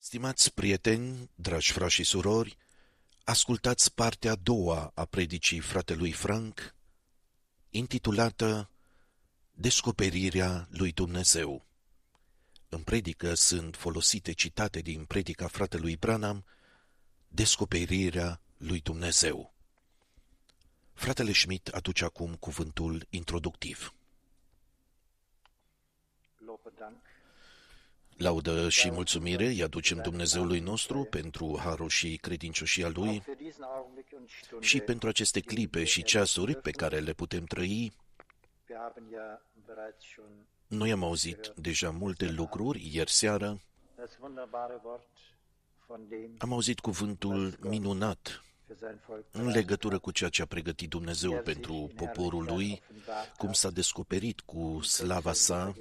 Stimați prieteni, dragi frați și surori, ascultați partea a doua a predicii fratelui Frank, intitulată Descoperirea lui Dumnezeu. În predică sunt folosite citate din predica fratelui Branham, Descoperirea lui Dumnezeu. Fratele Schmidt aduce acum cuvântul introductiv. Laudă și mulțumire îi aducem Dumnezeului nostru pentru harul și credincioșia Lui și pentru aceste clipe și ceasuri pe care le putem trăi. Noi am auzit deja multe lucruri ieri seară. Am auzit cuvântul minunat în legătură cu ceea ce a pregătit Dumnezeu pentru poporul Lui, cum s-a descoperit cu slava sa.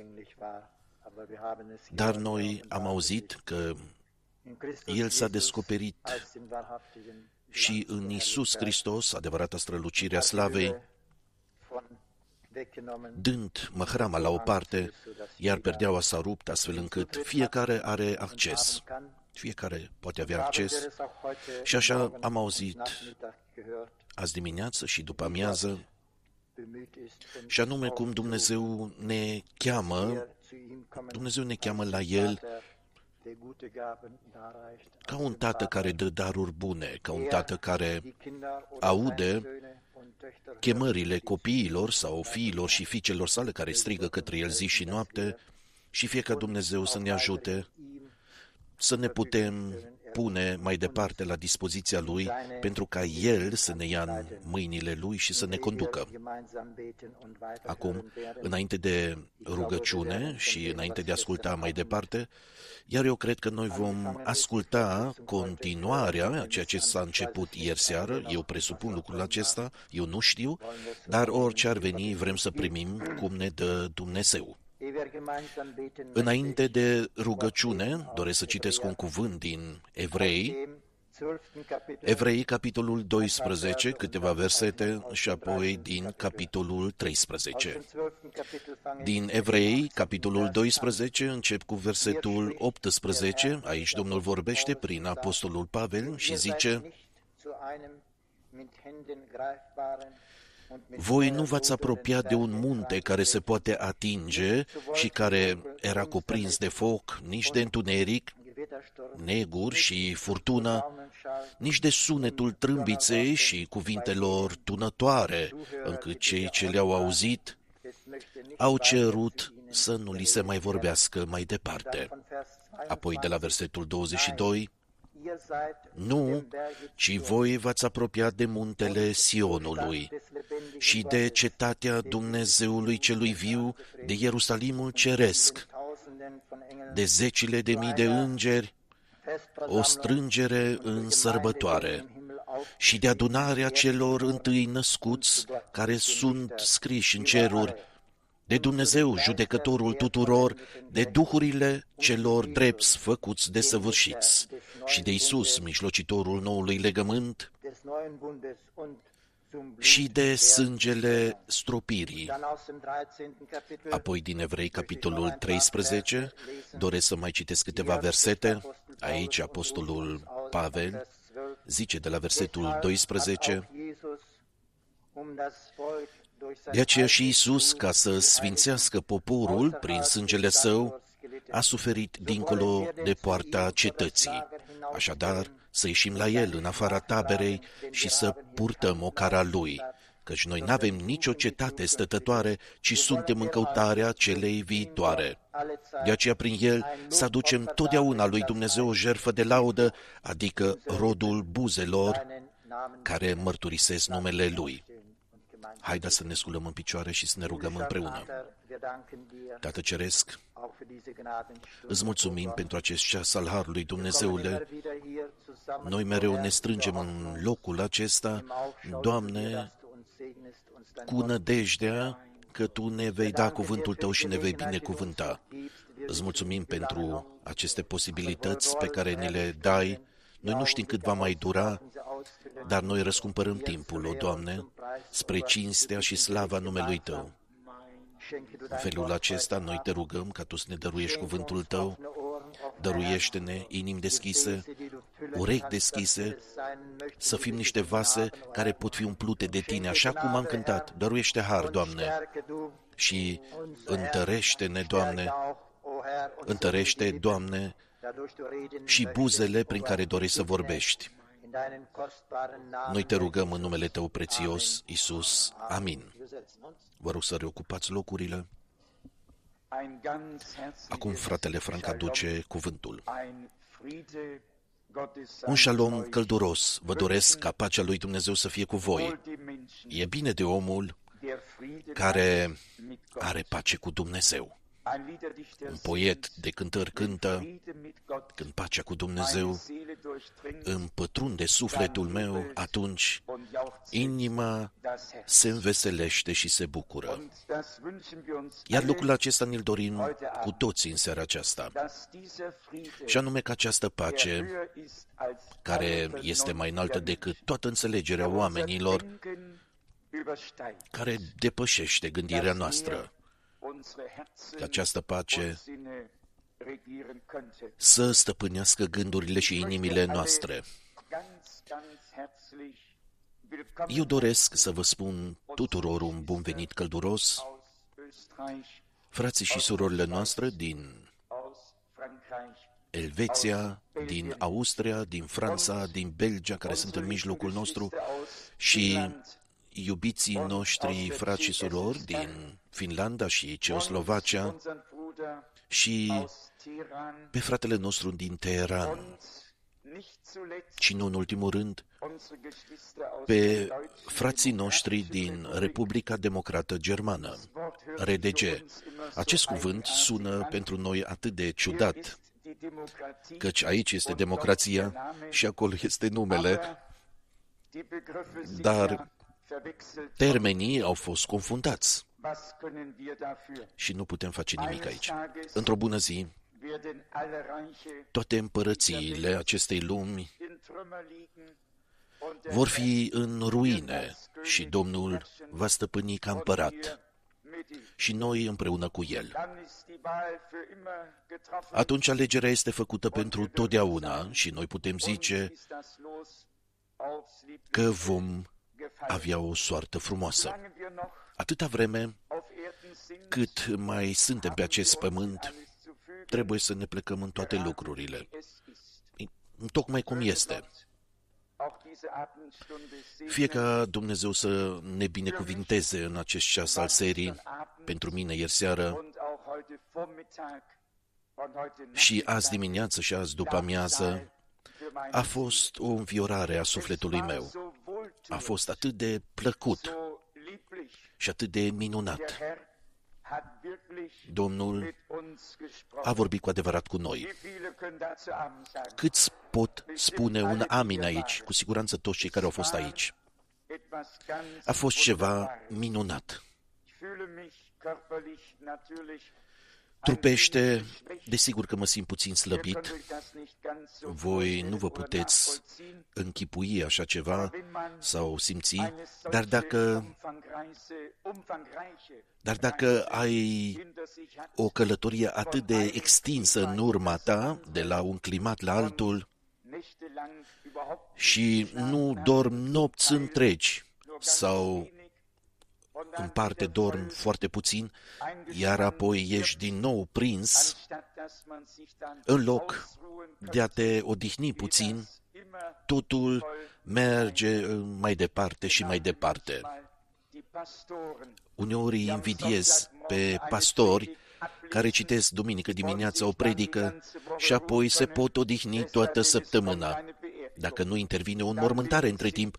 Dar noi am auzit că El s-a descoperit și în Iisus Hristos, adevărata strălucire a slavei, dând măhrama la o parte, iar perdeaua s-a rupt astfel încât fiecare are acces. Fiecare poate avea acces. Și așa am auzit azi dimineață și după amiază, și anume cum Dumnezeu ne cheamă la El ca un tată care dă daruri bune, ca un tată care aude chemările copiilor sau fiilor și fiicelor sale care strigă către El zi și noapte, și fie ca Dumnezeu să ne ajute să ne putem pune mai departe la dispoziția Lui, pentru ca El să ne ia în mâinile Lui și să ne conducă. Acum, înainte de rugăciune și înainte de a asculta mai departe, iar eu cred că noi vom asculta continuarea a ceea ce s-a început ieri seară. Eu presupun lucrul acesta, eu nu știu, dar orice ar veni, vrem să primim cum ne dă Dumnezeu. Înainte de rugăciune, doresc să citesc un cuvânt din Evrei, capitolul 12, câteva versete, și apoi din capitolul 13. Din Evrei, capitolul 12, încep cu versetul 18, aici Domnul vorbește prin apostolul Pavel și zice: voi nu v-ați apropiat de un munte care se poate atinge și care era cuprins de foc, nici de întuneric, neguri și furtună, nici de sunetul trâmbiței și cuvintelor tunătoare, încât cei ce le-au auzit au cerut să nu li se mai vorbească mai departe. Apoi de la versetul 22, nu, ci voi v-ați apropiat de muntele Sionului și de cetatea Dumnezeului celui viu, de Ierusalimul ceresc, de zecile de mii de îngeri, o strângere în sărbătoare, și de adunarea celor întâi născuți care sunt scriși în ceruri, de Dumnezeu, judecătorul tuturor, de duhurile celor drepți făcuți desăvârșiți și de Iisus, mijlocitorul noului legământ, și de sângele stropirii. Apoi din Evrei, capitolul 13, doresc să mai citesc câteva versete. Aici apostolul Pavel zice de la versetul 12: de aceea și Iisus, ca să sfințească poporul prin sângele Său, a suferit dincolo de poarta cetății. Așadar, să ieșim la El în afara taberei și să purtăm ocara Lui, căci noi n-avem nicio cetate stătătoare, ci suntem în căutarea celei viitoare. De aceea prin El să aducem totdeauna lui Dumnezeu o jertfă de laudă, adică rodul buzelor care mărturisesc numele Lui. Haideți să ne sculăm în picioare și să ne rugăm împreună. Tată Ceresc, îți mulțumim pentru acest ceas al Harului, Dumnezeule. Noi mereu ne strângem în locul acesta, Doamne, cu nădejdea că Tu ne vei da cuvântul Tău și ne vei binecuvânta. Îți mulțumim pentru aceste posibilități pe care ni le dai. Noi nu știm cât va mai dura, dar noi răscumpărăm timpul, o Doamne, spre cinstea și slava numelui Tău. În felul acesta, noi te rugăm ca Tu să ne dăruiești cuvântul Tău, Dăruiește-ne inimi deschise, urechi deschise, să fim niște vase care pot fi umplute de Tine, așa cum am cântat. Dăruiește har, Doamne, și întărește-ne, Doamne, întărește, Doamne, și buzele prin care dorești să vorbești. Noi te rugăm în numele Tău prețios, Iisus. Amin. Vă rog să reocupați locurile. Acum fratele Frank aduce cuvântul. Un șalom călduros. Vă doresc ca pacea lui Dumnezeu să fie cu voi. E bine de omul care are pace cu Dumnezeu. Un poet de cântări cântă: când pacea cu Dumnezeu împătrunde sufletul meu, atunci inima se înveselește și se bucură. Iar lucrul acesta ne-l dorim cu toții în seara aceasta. Și anume că această pace, care este mai înaltă decât toată înțelegerea oamenilor, care depășește gândirea noastră, că această pace să stăpânească gândurile și inimile noastre. Eu doresc să vă spun tuturor un bun venit călduros, frații și surorile noastre din Elveția, din Austria, din Franța, din Belgia, care sunt în mijlocul nostru, și iubiții noștri frați și surori din Finlanda și Ceoslovacia, și pe fratele nostru din Teheran, și nu în ultimul rând pe frații noștri din Republica Democrată Germană, RDG. Acest cuvânt sună pentru noi atât de ciudat, căci aici este democrația și acolo este numele, dar termenii au fost confundați și nu putem face nimic aici. Într-o bună zi, toate împărățiile acestei lumi vor fi în ruine și Domnul va stăpâni ca împărat și noi împreună cu El. Atunci alegerea este făcută pentru totdeauna și noi putem zice că vom avea o soartă frumoasă. Atâta vreme cât mai suntem pe acest pământ, trebuie să ne plecăm în toate lucrurile, tocmai cum este. Fie ca Dumnezeu să ne binecuvinteze în acest ceas al serii, pentru mine ieri seară și azi dimineață și azi după amiază, a fost o înviorare a sufletului meu. A fost atât de plăcut și atât de minunat. Domnul a vorbit cu adevărat cu noi. Câți pot spune un amin aici? Cu siguranță toți cei care au fost aici. A fost ceva minunat. Trupește, desigur că mă simt puțin slăbit. Voi nu vă puteți închipui așa ceva sau simți, dar dacă ai o călătorie atât de extinsă în urma ta, de la un climat la altul, și nu dormi nopți întregi sau în parte dormi foarte puțin, iar apoi ești din nou prins, în loc de a te odihni puțin, totul merge mai departe și mai departe. Uneori îi invidiez pe pastori care citesc duminică dimineața o predică și apoi se pot odihni toată săptămâna. Dacă nu intervine o înmormântare între timp,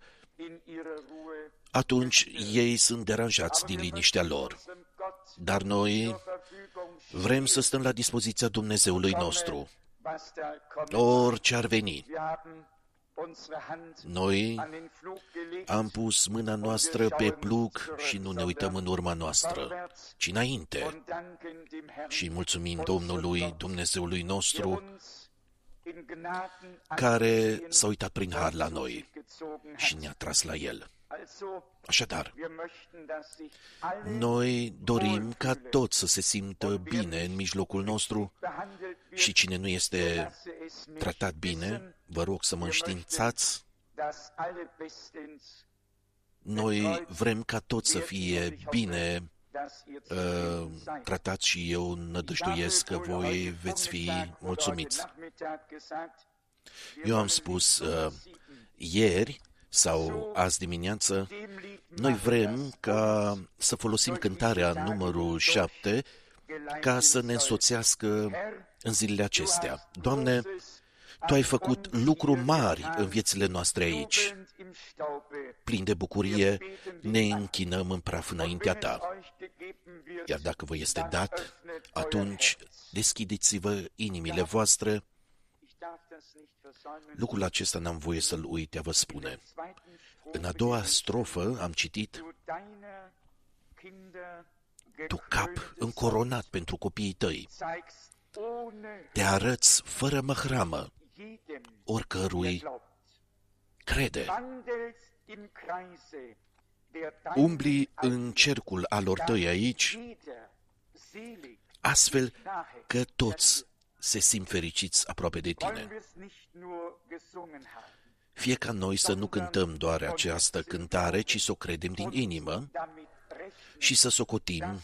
atunci ei sunt deranjați din liniștea lor. Dar noi vrem să stăm la dispoziția Dumnezeului nostru, orice ar veni. Noi am pus mâna noastră pe plug și nu ne uităm în urma noastră, ci înainte. Și mulțumim Domnului, Dumnezeului nostru, care s-a uitat prin har la noi și ne-a tras la El. Așadar, noi dorim ca toți să se simtă bine în mijlocul nostru și cine nu este tratat bine, vă rog să mă înștiințați. Noi vrem ca toți să fie bine tratați și eu nădăjduiesc că voi veți fi mulțumiți. Eu am spus ieri sau azi dimineață, noi vrem ca să folosim cântarea numărul 7 ca să ne însoțească în zilele acestea. Doamne, Tu ai făcut lucruri mari în viețile noastre aici. Plin de bucurie, ne închinăm în praf înaintea Ta. Iar dacă vă este dat, atunci deschideți-vă inimile voastre. Lucrul acesta n-am voie să-l uit, a vă spune. În a doua strofă am citit: Tu, cap încoronat pentru copiii tăi, te arăți fără măhramă oricărui crede. Umbli în cercul alor tăi aici, astfel că toți se simt fericiți aproape de tine. Fie ca noi să nu cântăm doar această cântare, ci să o credem din inimă și să socotim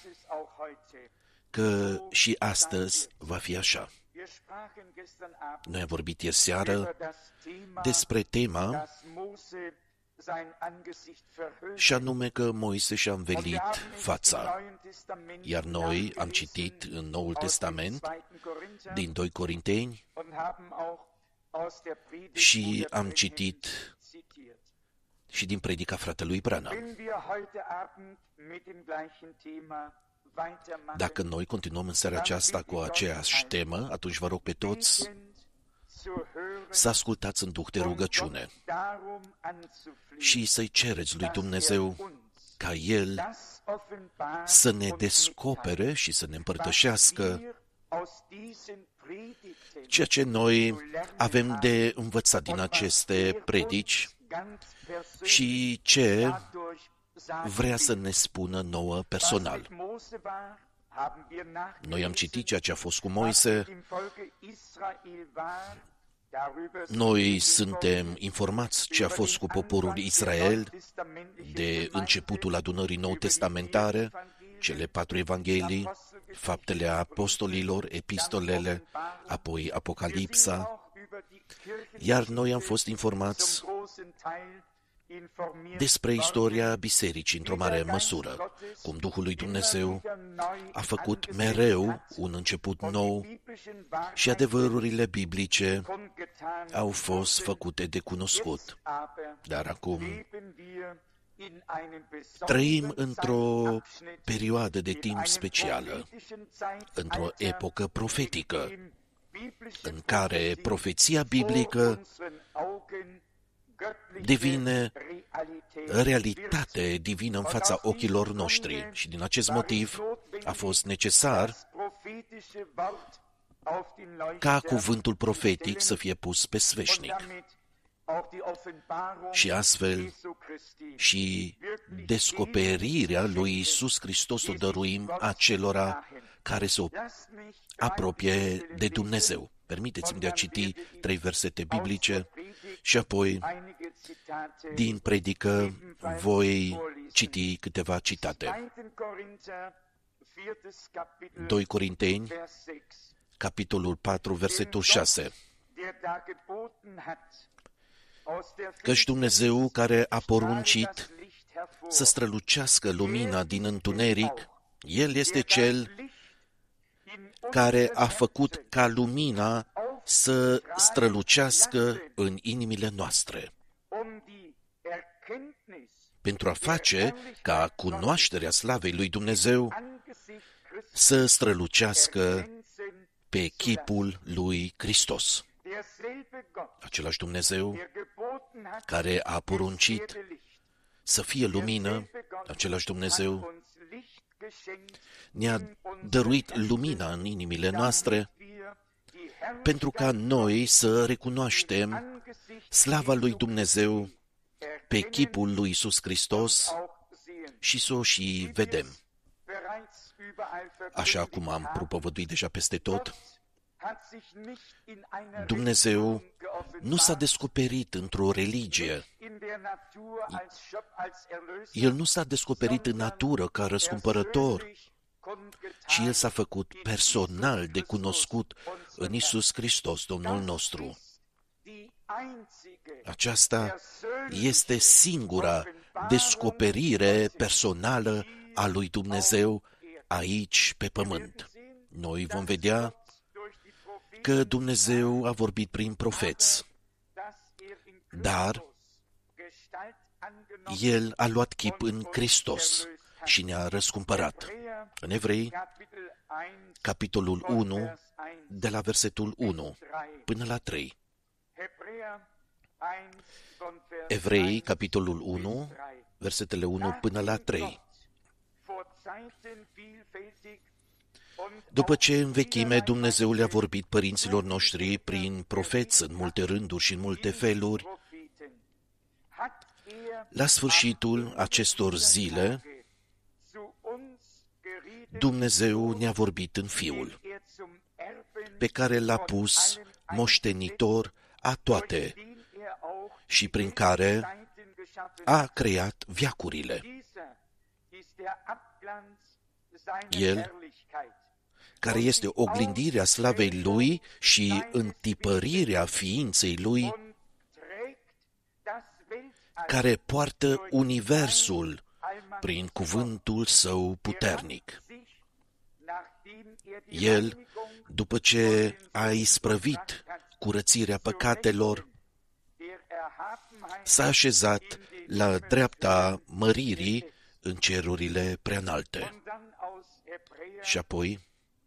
că și astăzi va fi așa. Noi am vorbit ieri seară despre tema și anume că Moise și-a învelit fața. Iar noi am citit în Noul Testament din 2 Corinteni și am citit și din predica fratelui Branham. Dacă noi continuăm în seara aceasta cu aceeași temă, atunci vă rog pe toți să ascultați în duh de rugăciune și să-i cereți lui Dumnezeu ca El să ne descopere și să ne împărtășească ceea ce noi avem de învățat din aceste predici și ce vrea să ne spună nouă personal. Noi am citit ceea ce a fost cu Moise. Noi suntem informați ce a fost cu poporul Israel de începutul adunării nou-testamentare, cele 4 evanghelii, faptele apostolilor, epistolele, apoi Apocalipsa, iar noi am fost informați despre istoria bisericii într-o mare măsură, cum Duhul lui Dumnezeu a făcut mereu un început nou și adevărurile biblice au fost făcute de cunoscut. Dar acum trăim într-o perioadă de timp specială, într-o epocă profetică, în care profeția biblică devine realitate divină în fața ochilor noștri. Și din acest motiv a fost necesar ca cuvântul profetic să fie pus pe sfeșnic. Și astfel și descoperirea lui Iisus Hristos o dăruim acelora care se apropie de Dumnezeu. Permiteți-mi de a citi 3 versete biblice și apoi din predică voi citi câteva citate. 2 Corinteni, capitolul 4, versetul 6. Căci Dumnezeu care a poruncit să strălucească lumina din întuneric, El este Cel care a făcut ca lumina să strălucească în inimile noastre, pentru a face ca cunoașterea slavei lui Dumnezeu să strălucească pe chipul lui Hristos. Același Dumnezeu care a poruncit să fie lumină, același Dumnezeu ne-a dăruit lumina în inimile noastre pentru ca noi să recunoaștem slava lui Dumnezeu pe chipul lui Iisus Hristos și să o și vedem. Așa cum am propovăduit deja peste tot, Dumnezeu nu s-a descoperit într-o religie. El nu s-a descoperit în natură ca răscumpărător, ci El s-a făcut personal de cunoscut în Iisus Hristos, Domnul nostru. Aceasta este singura descoperire personală a lui Dumnezeu aici pe pământ. Noi vom vedea că Dumnezeu a vorbit prin profeți, dar El a luat chip în Hristos și ne-a răscumpărat. În Evrei, capitolul 1, de la versetul 1 până la 3. Evrei, capitolul 1, versetele 1 până la 3. După ce în vechime Dumnezeu le-a vorbit părinților noștri prin profeți în multe rânduri și în multe feluri, la sfârșitul acestor zile, Dumnezeu ne-a vorbit în Fiul, pe care l-a pus moștenitor a toate și prin care a creat veacurile. El, care este oglindirea slavei Lui și întipărirea ființei Lui, care poartă universul prin cuvântul Său puternic. El, după ce a isprăvit curățirea păcatelor, s-a așezat la dreapta măririi în cerurile preanalte. Și apoi,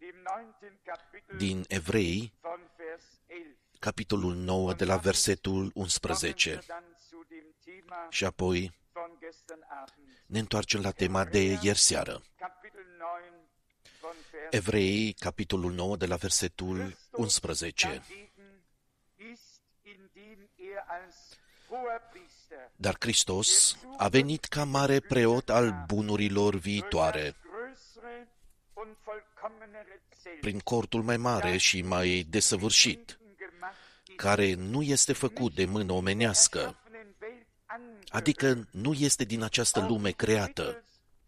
din Evrei, capitolul 9, de la versetul 11. Și apoi ne întoarcem la tema de ieri seară. Evrei, capitolul 9, de la versetul 11. Dar Hristos a venit ca mare preot al bunurilor viitoare, prin cortul mai mare și mai desăvârșit, care nu este făcut de mână omenească, adică nu este din această lume creată.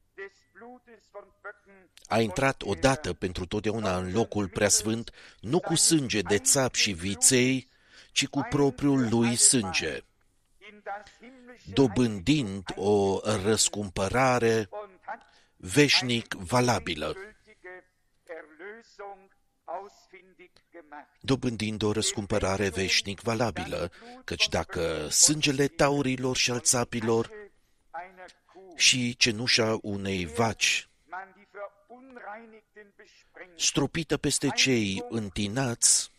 A intrat odată pentru totdeauna în locul preasfânt, nu cu sânge de țap și viței, ci cu propriul lui sânge, dobândind o răscumpărare veșnic valabilă. Dobândind o răscumpărare veșnic valabilă, căci dacă sângele taurilor și al țapilor și cenușa unei vaci stropită peste cei întinați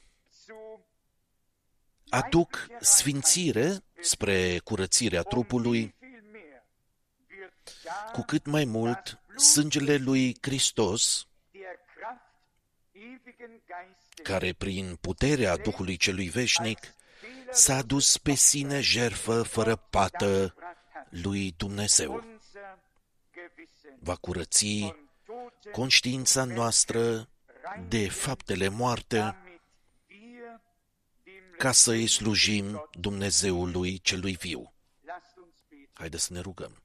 aduc sfințire spre curățirea trupului, cu cât mai mult sângele lui Hristos, care prin puterea Duhului Celui Veșnic s-a adus pe sine jertfă fără pată lui Dumnezeu, va curăți conștiința noastră de faptele moarte, ca să îi slujim Dumnezeului Celui Viu. Haideți să ne rugăm.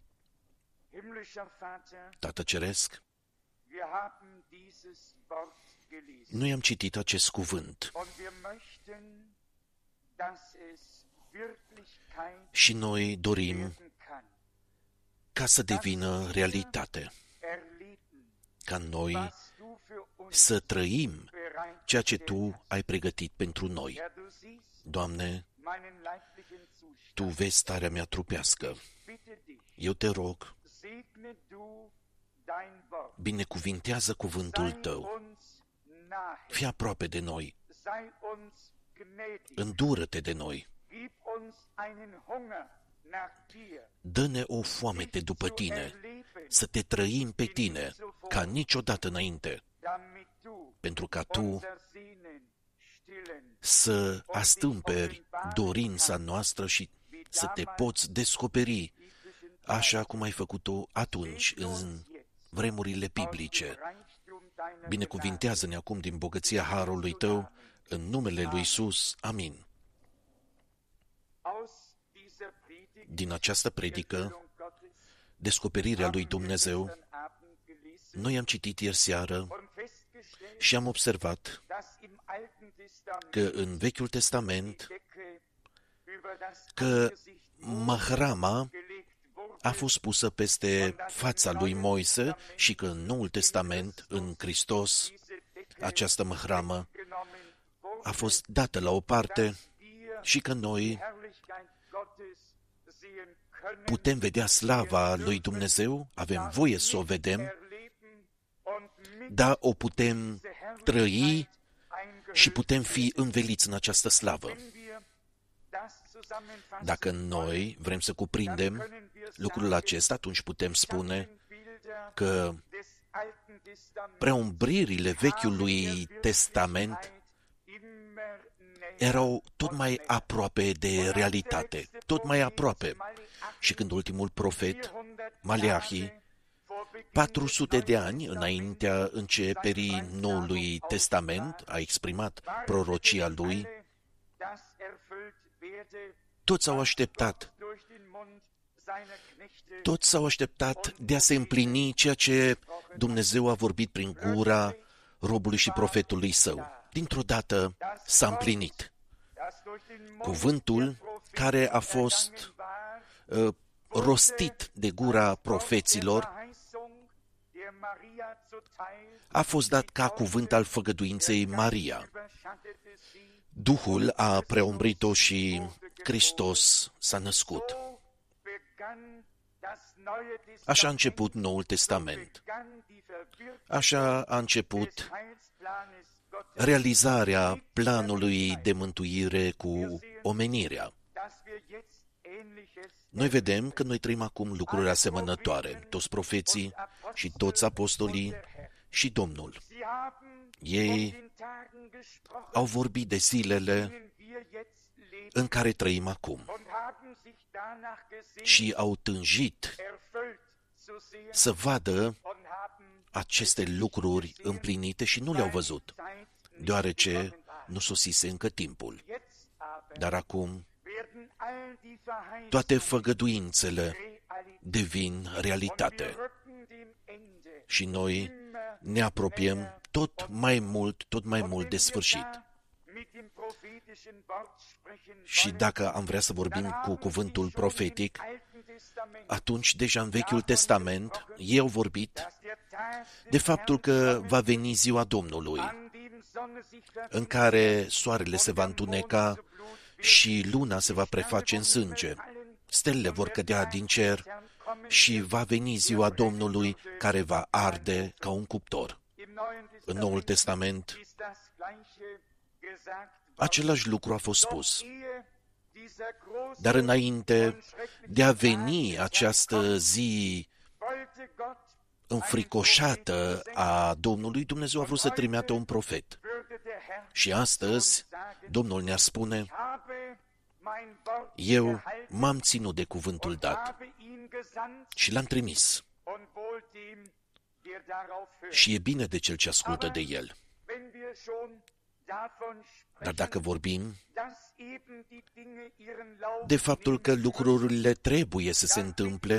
Tată Ceresc, noi am citit acest cuvânt și noi dorim ca să devină realitate, ca noi să trăim ceea ce Tu ai pregătit pentru noi. Doamne, Tu vezi starea mea trupească. Eu te rog, binecuvintează cuvântul Tău. Fii aproape de noi. Îndură-te de noi. Dă-ne o foamete după Tine, să te trăim pe Tine ca niciodată înainte, pentru ca Tu să astâmperi dorința noastră și să te poți descoperi așa cum ai făcut-o atunci, în vremurile biblice. Binecuvintează-ne acum din bogăția harului tău, în numele lui Iisus. Amin. Din această predică, descoperirea lui Dumnezeu, noi am citit ieri seară și am observat că în Vechiul Testament, că mahrama a fost pusă peste fața lui Moise și că în Noul Testament, în Hristos, această mahramă a fost dată la o parte și că noi putem vedea slava lui Dumnezeu, avem voie să o vedem, dar o putem trăi și putem fi înveliți în această slavă. Dacă noi vrem să cuprindem lucrul acesta, atunci putem spune că preumbririle Vechiului Testament erau tot mai aproape de realitate, tot mai aproape. Și când ultimul profet, Maleahi, 400 de ani înaintea începerii Noului Testament, a exprimat prorocia lui, toți s-au așteptat de a se împlini ceea ce Dumnezeu a vorbit prin gura robului și profetului său. Dintr-o dată s-a împlinit. Cuvântul care a fost rostit de gura profeților a fost dat ca cuvânt al făgăduinței Maria. Duhul a preumbrit-o și Hristos s-a născut. Așa a început Noul Testament. Așa a început realizarea planului de mântuire cu omenirea. Noi vedem că noi trăim acum lucruri asemănătoare, toți profeții și toți apostolii și Domnul. Ei au vorbit de zilele în care trăim acum și au tânjit să vadă aceste lucruri împlinite și nu le-au văzut, deoarece nu sosise încă timpul. Dar acum toate făgăduințele devin realitate și noi ne apropiem tot mai mult de sfârșit. Și dacă am vrea să vorbim cu cuvântul profetic, atunci deja în Vechiul Testament ei au vorbit de faptul că va veni ziua Domnului, în care soarele se va întuneca și luna se va preface în sânge, stelele vor cădea din cer și va veni ziua Domnului care va arde ca un cuptor. În Noul Testament, același lucru a fost spus. Dar înainte de a veni această zi înfricoșată a Domnului, Dumnezeu a vrut să trimită un profet. Și astăzi, Domnul ne-ar spune, eu m-am ținut de cuvântul dat și l-am trimis. Și e bine de cel ce ascultă de el. Dar dacă vorbim de faptul că lucrurile trebuie să se întâmple,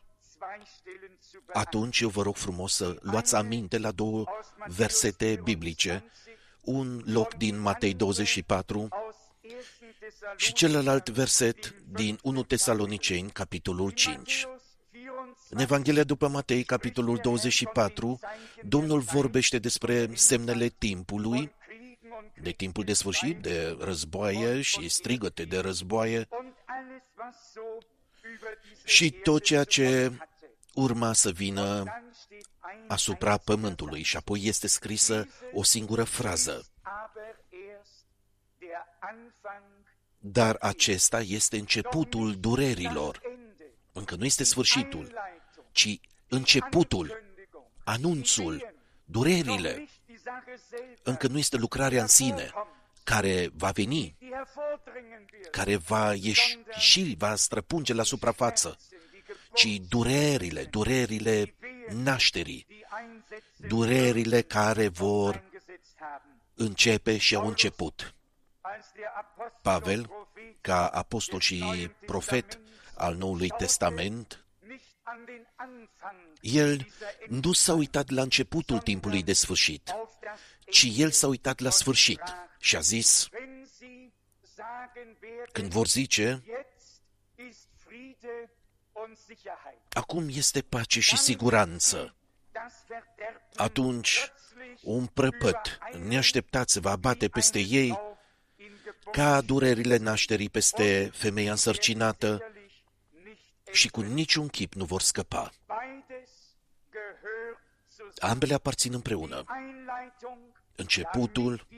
atunci eu vă rog frumos să luați aminte la două versete biblice, un loc din Matei 24 și celălalt verset din 1 Tesaloniceni, capitolul 5. În Evanghelia după Matei, capitolul 24, Domnul vorbește despre semnele timpului, de timpul de sfârșit, de războaie și strigăte de războaie și tot ceea ce urma să vină asupra pământului. Și apoi este scrisă o singură frază. Dar acesta este începutul durerilor. Încă nu este sfârșitul, ci începutul, anunțul, durerile. Încă nu este lucrarea în sine, care va veni, care va ieși și va străpunge la suprafață, ci durerile nașterii, durerile care vor începe și au început. Pavel, ca apostol și profet al Noului Testament, el nu s-a uitat la începutul timpului de sfârșit, ci el s-a uitat la sfârșit și a zis, când vor zice, acum este pace și siguranță, atunci un prăpăd neașteptat se va abate peste ei, ca durerile nașterii peste femeia însărcinată, și cu niciun chip nu vor scăpa. Ambele aparțin împreună. Începutul,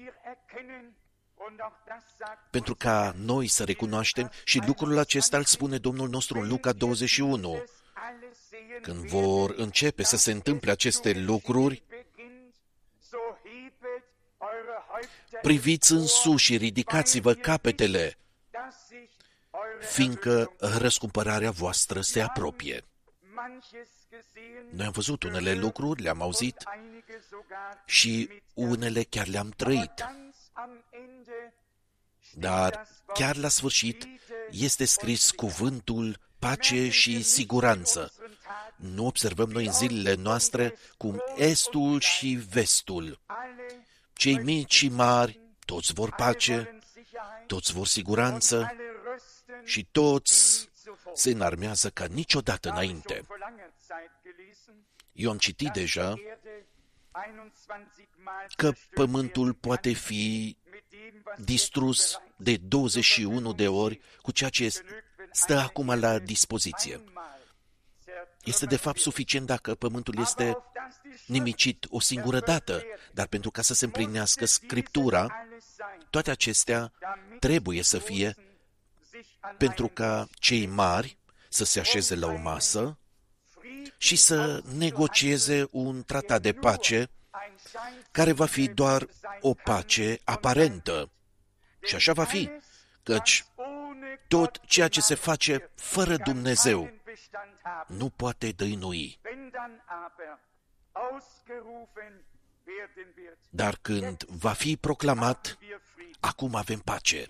pentru ca noi să recunoaștem, și lucrul acesta îl spune Domnul nostru în Luca 21. Când vor începe să se întâmple aceste lucruri, priviți în sus și ridicați-vă capetele, fiindcă răscumpărarea voastră se apropie. Noi am văzut unele lucruri, le-am auzit și unele chiar le-am trăit. Dar chiar la sfârșit este scris cuvântul pace și siguranță. Nu observăm noi în zilele noastre cum estul și vestul, cei mici și mari, toți vor pace, toți vor siguranță și toți se înarmează ca niciodată înainte. Eu am citit deja că pământul poate fi distrus de 21 de ori cu ceea ce stă acum la dispoziție. Este de fapt suficient dacă pământul este nimicit o singură dată, dar pentru ca să se împlinească Scriptura, toate acestea trebuie să fie pentru ca cei mari să se așeze la o masă și să negocieze un tratat de pace care va fi doar o pace aparentă. Și așa va fi, căci tot ceea ce se face fără Dumnezeu nu poate dăinui. Dar când va fi proclamat, acum avem pace.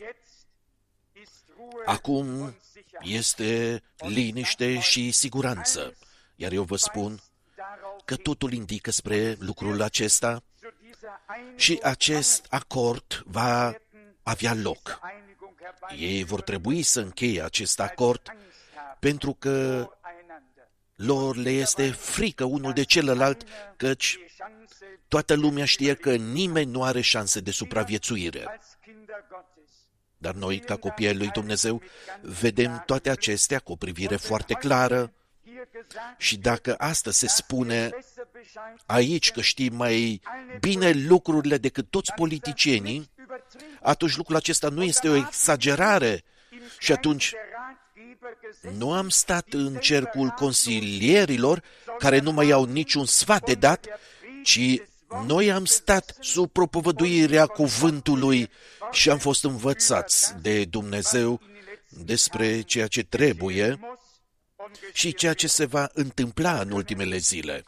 Acum este liniște și siguranță. Iar eu vă spun că totul indică spre lucrul acesta și acest acord va avea loc. Ei vor trebui să încheie acest acord pentru că lor le este frică unul de celălalt, căci toată lumea știe că nimeni nu are șanse de supraviețuire. Dar noi, ca copii ai lui Dumnezeu, vedem toate acestea cu o privire foarte clară și dacă astăzi se spune aici că știi mai bine lucrurile decât toți politicienii, atunci lucrul acesta nu este o exagerare și atunci nu am stat în cercul consilierilor care nu mai au niciun sfat de dat, ci noi am stat sub propovăduirea cuvântului și am fost învățați de Dumnezeu despre ceea ce trebuie și ceea ce se va întâmpla în ultimele zile.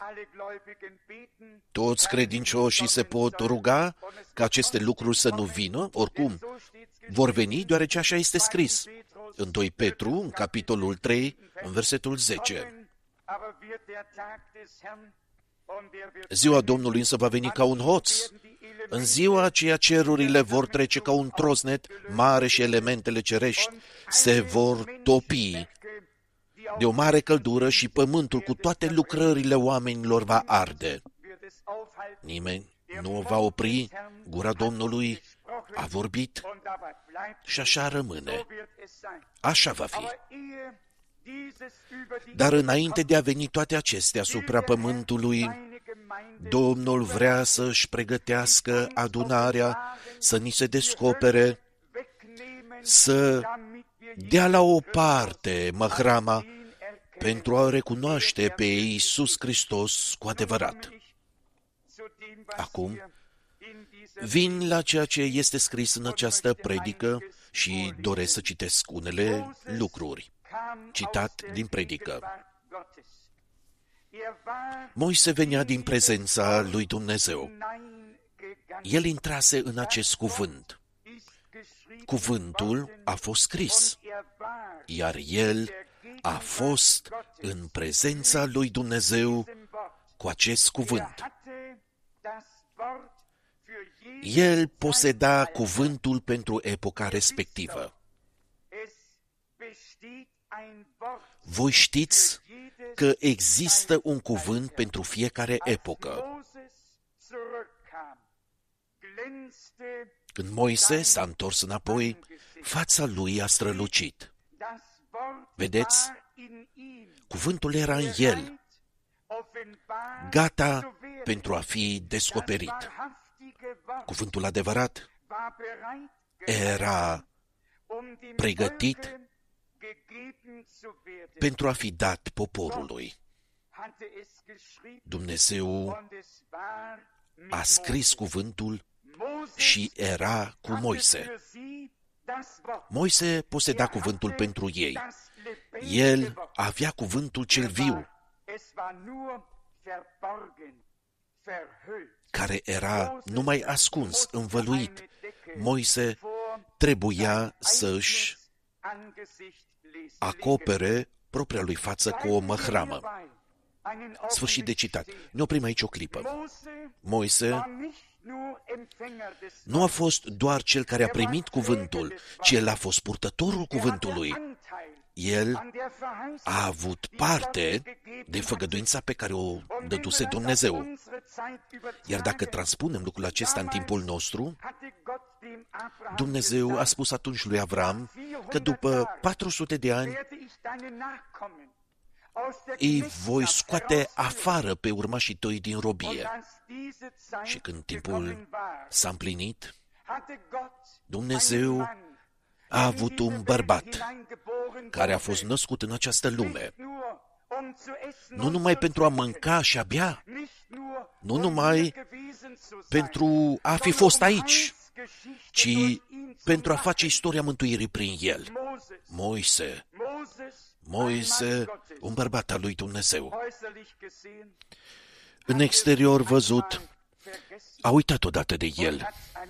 Toți credincioșii se pot ruga ca aceste lucruri să nu vină, oricum vor veni, deoarece așa este scris. În 2 Petru, în capitolul 3, în versetul 10. Ziua Domnului însă va veni ca un hoț. În ziua aceea cerurile vor trece ca un trosnet mare și elementele cerești se vor topi de o mare căldură și pământul cu toate lucrările oamenilor va arde. Nimeni nu o va opri, gura Domnului a vorbit și așa rămâne. Așa va fi. Dar înainte de a veni toate acestea asupra pământului, Domnul vrea să-și pregătească adunarea, să ni se descopere, să dea la o parte măhrama pentru a recunoaște pe Iisus Hristos cu adevărat. Acum, vin la ceea ce este scris în această predică și doresc să citesc unele lucruri. Citat din Predică. Moise venea din prezența lui Dumnezeu. El intrase în acest cuvânt. Cuvântul a fost scris, iar el a fost în prezența lui Dumnezeu cu acest cuvânt. El poseda cuvântul pentru epoca respectivă. Voi știți că există un cuvânt pentru fiecare epocă. Când Moise s-a întors înapoi, fața lui a strălucit. Vedeți? Cuvântul era în el, gata pentru a fi descoperit. Cuvântul adevărat era pregătit pentru a fi dat poporului. Dumnezeu a scris cuvântul și era cu Moise. Moise poseda cuvântul pentru ei. El avea cuvântul cel viu, care era numai ascuns, învăluit. Moise trebuia să-și acopere propria lui față cu o măhramă. Sfârșit de citat. Ne oprim aici o clipă. Moise nu a fost doar cel care a primit cuvântul, ci el a fost purtătorul cuvântului. El a avut parte de făgăduința pe care o dăduse Dumnezeu. Iar dacă transpunem lucrul acesta în timpul nostru, Dumnezeu a spus atunci lui Avram că după 400 de ani îi voi scoate afară pe urmașii tăi din robie. Și când timpul s-a împlinit, Dumnezeu a avut un bărbat care a fost născut în această lume, nu numai pentru a mânca și a bea, nu numai pentru a fi fost aici, ci pentru a face istoria mântuirii prin el. Moise, un bărbat al lui Dumnezeu. În exterior văzut, a uitat odată de el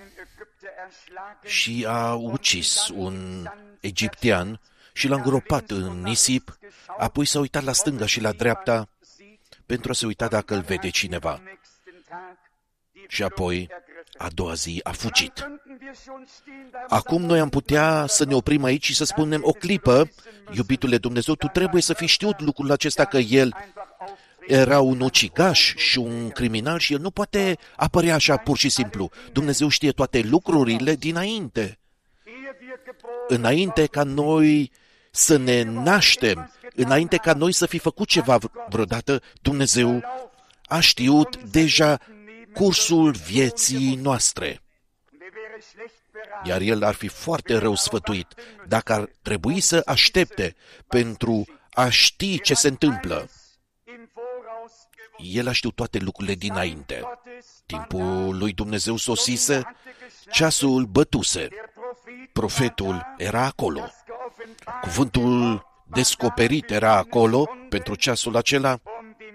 și a ucis un egiptean și l-a îngropat în nisip, apoi s-a uitat la stânga și la dreapta pentru a se uita dacă îl vede cineva. Și apoi, a doua zi, a fugit. Acum noi am putea să ne oprim aici și să spunem o clipă, iubitule Dumnezeu, tu trebuie să fi știut lucrul acesta, că el era un ucigaș și un criminal și el nu poate apărea așa pur și simplu. Dumnezeu știe toate lucrurile dinainte. Înainte ca noi să ne naștem, înainte ca noi să fi făcut ceva vreodată, Dumnezeu a știut deja cursul vieții noastre. Iar el ar fi foarte rău sfătuit dacă ar trebui să aștepte pentru a ști ce se întâmplă. El a știut toate lucrurile dinainte. Timpul lui Dumnezeu sosise, ceasul bătuse. Profetul era acolo. Cuvântul descoperit era acolo pentru ceasul acela,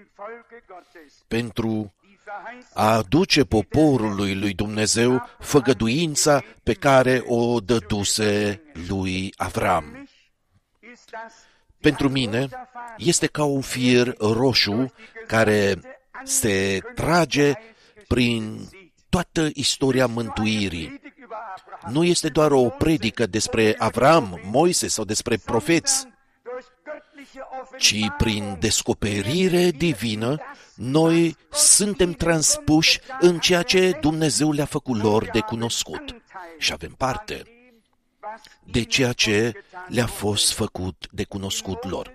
pentru a aduce poporului lui Dumnezeu făgăduința pe care o dăduse lui Avram. Pentru mine este ca un fir roșu care se trage prin toată istoria mântuirii. Nu este doar o predică despre Avram, Moise sau despre profeți, ci prin descoperire divină noi suntem transpuși în ceea ce Dumnezeu le-a făcut lor de cunoscut și avem parte de ceea ce le-a fost făcut de cunoscut lor.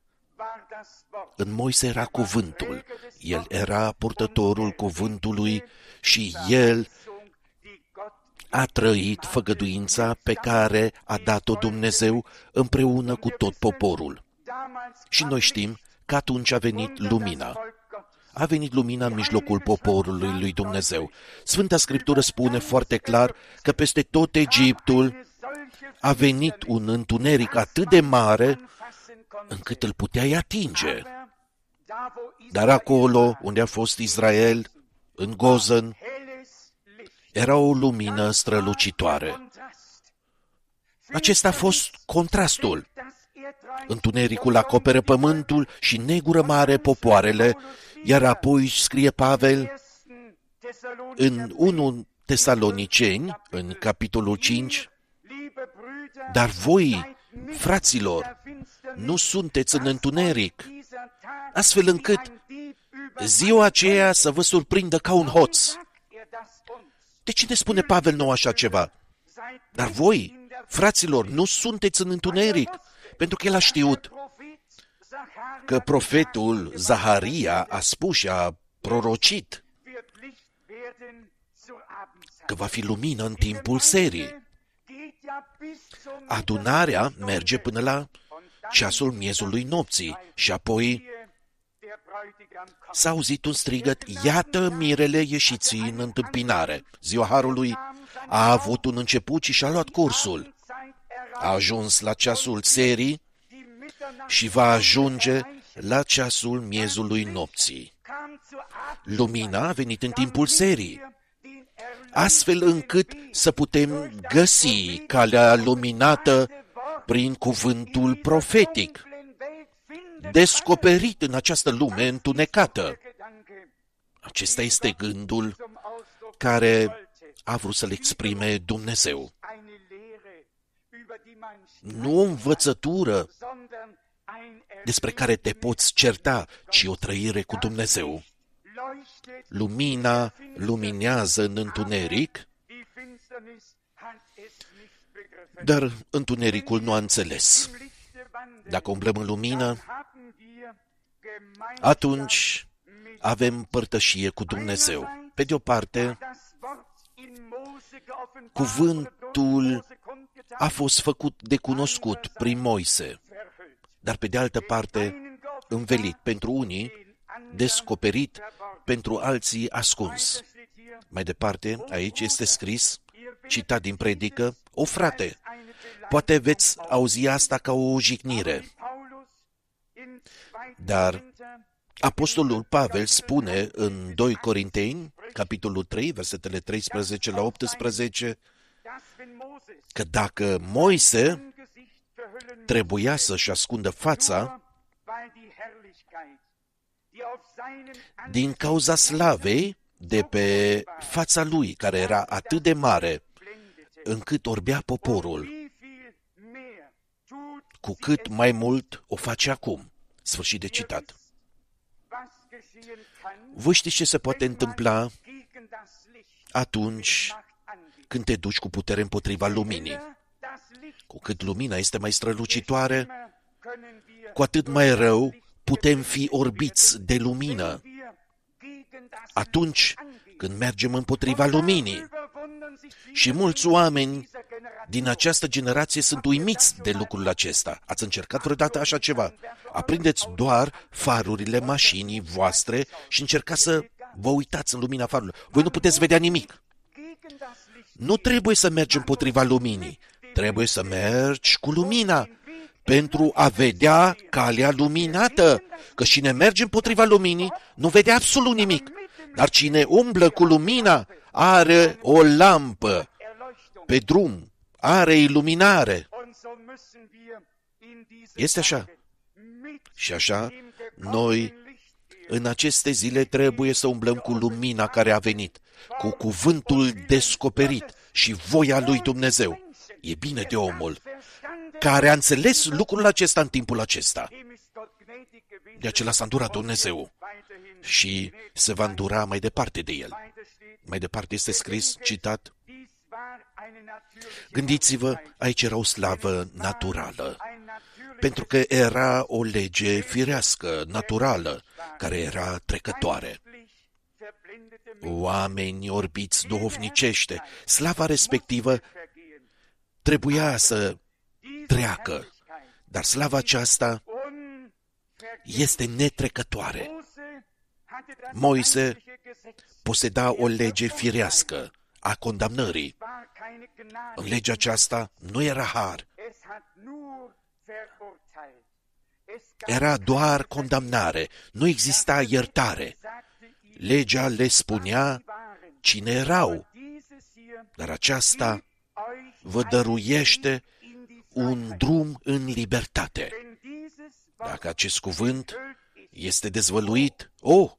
În Moise era cuvântul, el era purtătorul cuvântului și el a trăit făgăduința pe care a dat-o Dumnezeu împreună cu tot poporul. Și noi știm că atunci a venit lumina. A venit lumina în mijlocul poporului lui Dumnezeu. Sfânta Scriptură spune foarte clar că peste tot Egiptul a venit un întuneric atât de mare încât îl puteai atinge. Dar acolo unde a fost Israel, în Gozan, era o lumină strălucitoare. Acesta a fost contrastul. Întunericul acoperă pământul și negură mare popoarele, iar apoi scrie Pavel în 1 Tesaloniceni, în capitolul 5, dar voi, fraților, nu sunteți în întuneric, astfel încât ziua aceea să vă surprindă ca un hoț. De ce ne spune Pavel nou așa ceva? Dar voi, fraților, nu sunteți în întuneric, pentru că el a știut că profetul Zaharia a spus și a prorocit că va fi lumină în timpul serii. Adunarea merge până la ceasul miezului nopții și apoi s-a auzit un strigăt, iată mirele ieșiții în întâmpinare. Ziua Harului a avut un început și și-a luat cursul. A ajuns la ceasul serii și va ajunge la ceasul miezului nopții. Lumina a venit în timpul serii, astfel încât să putem găsi calea luminată prin cuvântul profetic, descoperit în această lume întunecată. Acesta este gândul care a vrut să-l exprime Dumnezeu. Nu o învățătură despre care te poți certa, ci o trăire cu Dumnezeu. Lumina luminează în întuneric, dar întunericul nu a înțeles. Dacă umblăm în lumină, atunci avem părtășie cu Dumnezeu. Pe de o parte, cuvântul a fost făcut de cunoscut prin Moise, dar pe de altă parte, învelit pentru unii, descoperit pentru alții ascuns. Mai departe, aici este scris, citat din predică, o frate, poate veți auzi asta ca o jignire, dar apostolul Pavel spune în 2 Corinteni, capitolul 3, versetele 13 la 18, că dacă Moise trebuia să-și ascundă fața din cauza slavei de pe fața lui, care era atât de mare, încât orbea poporul, cu cât mai mult o face acum. Sfârșit de citat. Voi știți ce se poate întâmpla atunci când te duci cu putere împotriva luminii? Cu cât lumina este mai strălucitoare, cu atât mai rău putem fi orbiți de lumină. Atunci când mergem împotriva luminii. Și mulți oameni din această generație sunt uimiți de lucrul acesta. Ați încercat vreodată așa ceva? Aprindeți doar farurile mașinii voastre și încercați să vă uitați în lumina farurilor. Voi nu puteți vedea nimic. Nu trebuie să mergi împotriva luminii. Trebuie să mergi cu lumina pentru a vedea calea luminată. Că cine merge împotriva luminii nu vede absolut nimic. Dar cine umblă cu lumina are o lampă pe drum, are iluminare. Este așa. Și așa, noi în aceste zile trebuie să umblăm cu lumina care a venit, cu cuvântul descoperit și voia lui Dumnezeu. E bine de omul care a înțeles lucrul acesta în timpul acesta. De acela s-a îndurat Dumnezeu și se va îndura mai departe de el. Mai departe este scris, citat, gândiți-vă, aici era o slavă naturală, pentru că era o lege firească, naturală, care era trecătoare. Oameni orbiți duhovnicește, slava respectivă trebuia să treacă, dar slava aceasta este netrecătoare. Moise poseda o lege firească a condamnării. În legea aceasta nu era har. Era doar condamnare, nu exista iertare. Legea le spunea cine erau, dar aceasta vă dăruiește un drum în libertate. Dacă acest cuvânt este dezvăluit,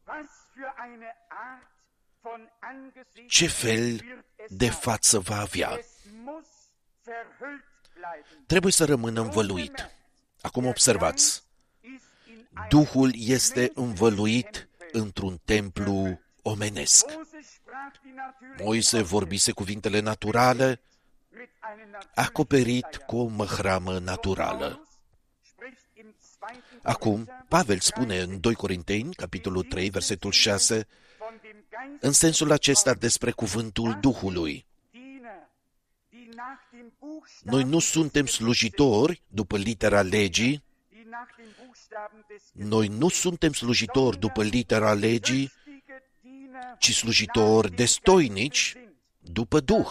ce fel de față va avea? Trebuie să rămână învăluit. Acum observați, Duhul este învăluit într-un templu omenesc. Moise vorbise cuvintele naturale, acoperit cu o măhramă naturală. Acum, Pavel spune în 2 Corinteni, capitolul 3, versetul 6, în sensul acesta despre cuvântul Duhului. Noi nu suntem slujitori după litera legii, ci slujitori destoinici după Duh.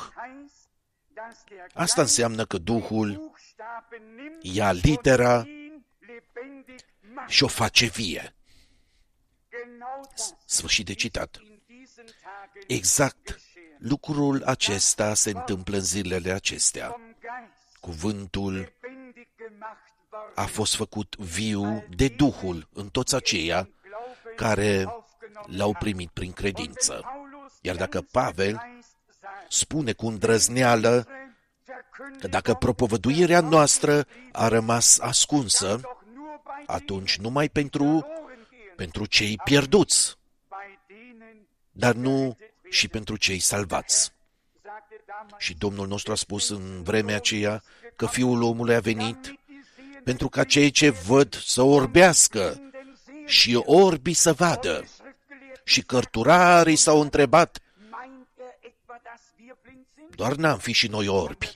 Asta înseamnă că Duhul ia litera și o face vie. Sfârșit de citat. Exact lucrul acesta se întâmplă în zilele acestea. Cuvântul a fost făcut viu de Duhul în toți aceia care l-au primit prin credință. Iar dacă Pavel spune cu îndrăzneală că dacă propovăduirea noastră a rămas ascunsă, atunci numai pentru cei pierduți, dar nu și pentru cei salvați. Și Domnul nostru a spus în vremea aceea că Fiul omului a venit pentru ca cei ce văd să orbească și orbii să vadă. Și cărturarii s-au întrebat, doar n-am fi și noi orbi?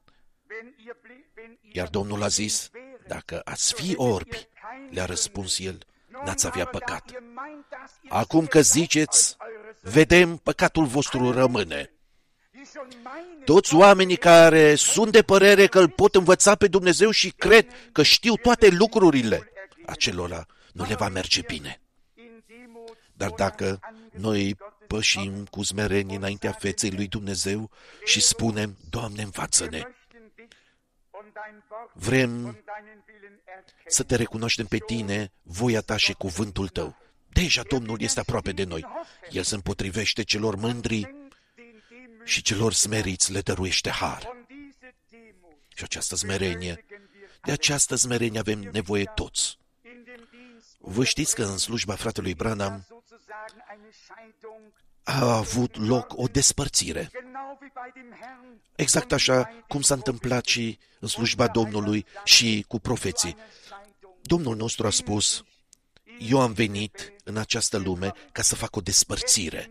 Iar Domnul a zis, dacă ați fi orbi, le-a răspuns el, n-ați avea păcat. Acum că ziceți, vedem, păcatul vostru rămâne. Toți oamenii care sunt de părere că îl pot învăța pe Dumnezeu și cred că știu toate lucrurile, acelora nu le va merge bine. Dar dacă noi pășim cu smerenie înaintea feței lui Dumnezeu și spunem, Doamne, învață-ne, vrem să te recunoaștem pe tine, voia ta și cuvântul tău. Deja Domnul este aproape de noi. El se împotrivește celor mândri și celor smeriți le dăruiește har. Și de această smerenie avem nevoie toți. Vă știți că în slujba fratelui Branham a avut loc o despărțire. Exact așa cum s-a întâmplat și în slujba Domnului și cu profeții. Domnul nostru a spus, eu am venit în această lume ca să fac o despărțire.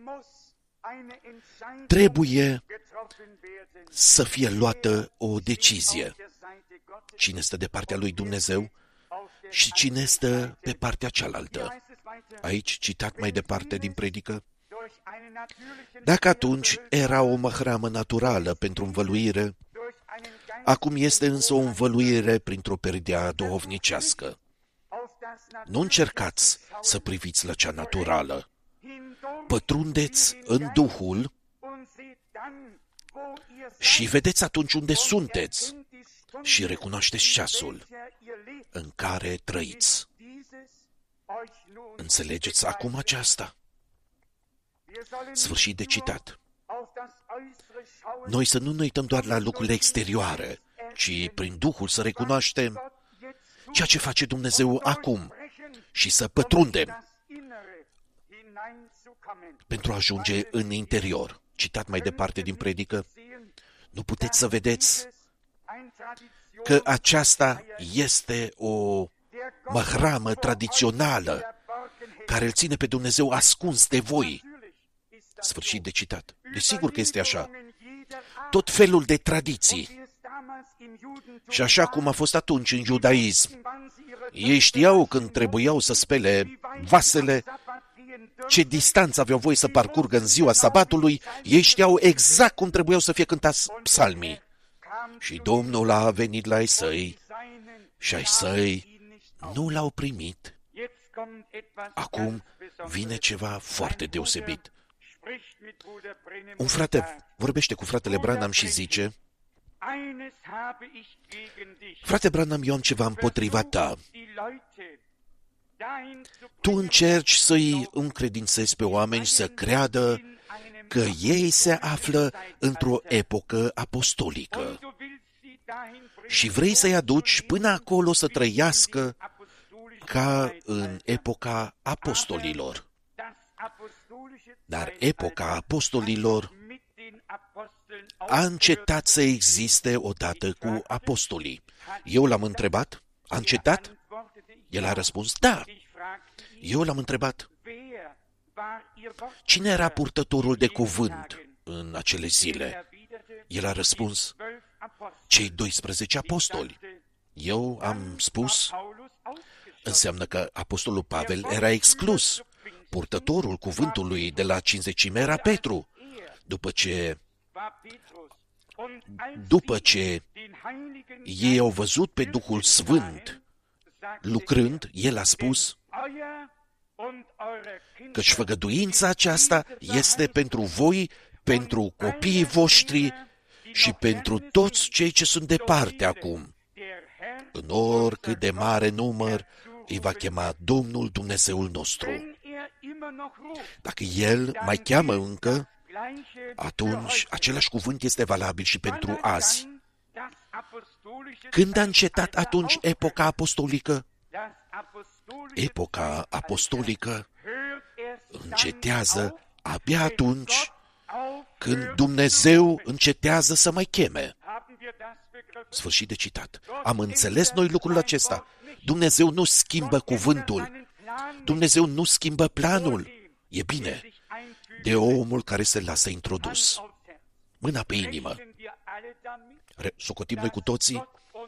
Trebuie să fie luată o decizie. Cine stă de partea lui Dumnezeu și cine stă pe partea cealaltă. Aici, citat mai departe din predică, dacă atunci era o măhramă naturală pentru învăluire, acum este însă o învăluire printr-o perdea duhovnicească. Nu încercați să priviți la cea naturală. Pătrundeți în Duhul și vedeți atunci unde sunteți și recunoașteți ceasul în care trăiți. Înțelegeți acum aceasta? Sfârșit de citat. Noi să nu ne uităm doar la lucrurile exterioare, ci prin Duhul să recunoaștem ceea ce face Dumnezeu acum și să pătrundem pentru a ajunge în interior. Citat mai departe din predică, nu puteți să vedeți că aceasta este o măhramă tradițională care îl ține pe Dumnezeu ascuns de voi. Sfârșit de citat. Desigur că este așa. Tot felul de tradiții. Și așa cum a fost atunci în iudaism, ei știau când trebuiau să spele vasele, ce distanță aveau voie să parcurgă în ziua sabatului, ei știau exact cum trebuiau să fie cântați psalmii. Și Domnul a venit la ai săi și ai săi nu l-au primit. Acum vine ceva foarte deosebit. Un frate vorbește cu fratele Branham și zice: frate Branham, eu am ceva împotriva ta. Tu încerci să-i încredințezi pe oameni să creadă că ei se află într-o epocă apostolică și vrei să-i aduci până acolo să trăiască ca în epoca apostolilor. Dar epoca apostolilor a încetat să existe odată cu apostolii. Eu l-am întrebat: a încetat? El a răspuns: da. Eu l-am întrebat: cine era purtătorul de cuvânt în acele zile? El a răspuns: cei 12 apostoli. Eu am spus: înseamnă că apostolul Pavel era exclus. Purtătorul cuvântului de la Cincizecime era Petru. După ce ei au văzut pe Duhul Sfânt lucrând, el a spus: căci făgăduința aceasta este pentru voi, pentru copiii voștri și pentru toți cei ce sunt departe acum. În oricât de mare număr îi va chema Domnul Dumnezeul nostru. Dacă El mai cheamă încă, atunci același cuvânt este valabil și pentru azi. Când a încetat atunci epoca apostolică? Epoca apostolică încetează abia atunci când Dumnezeu încetează să mai cheme. Sfârșit de citat. Am înțeles noi lucrul acesta. Dumnezeu nu schimbă cuvântul. Dumnezeu nu schimbă planul. E bine de omul care se lasă introdus. Mâna pe inimă. Socotim noi cu toții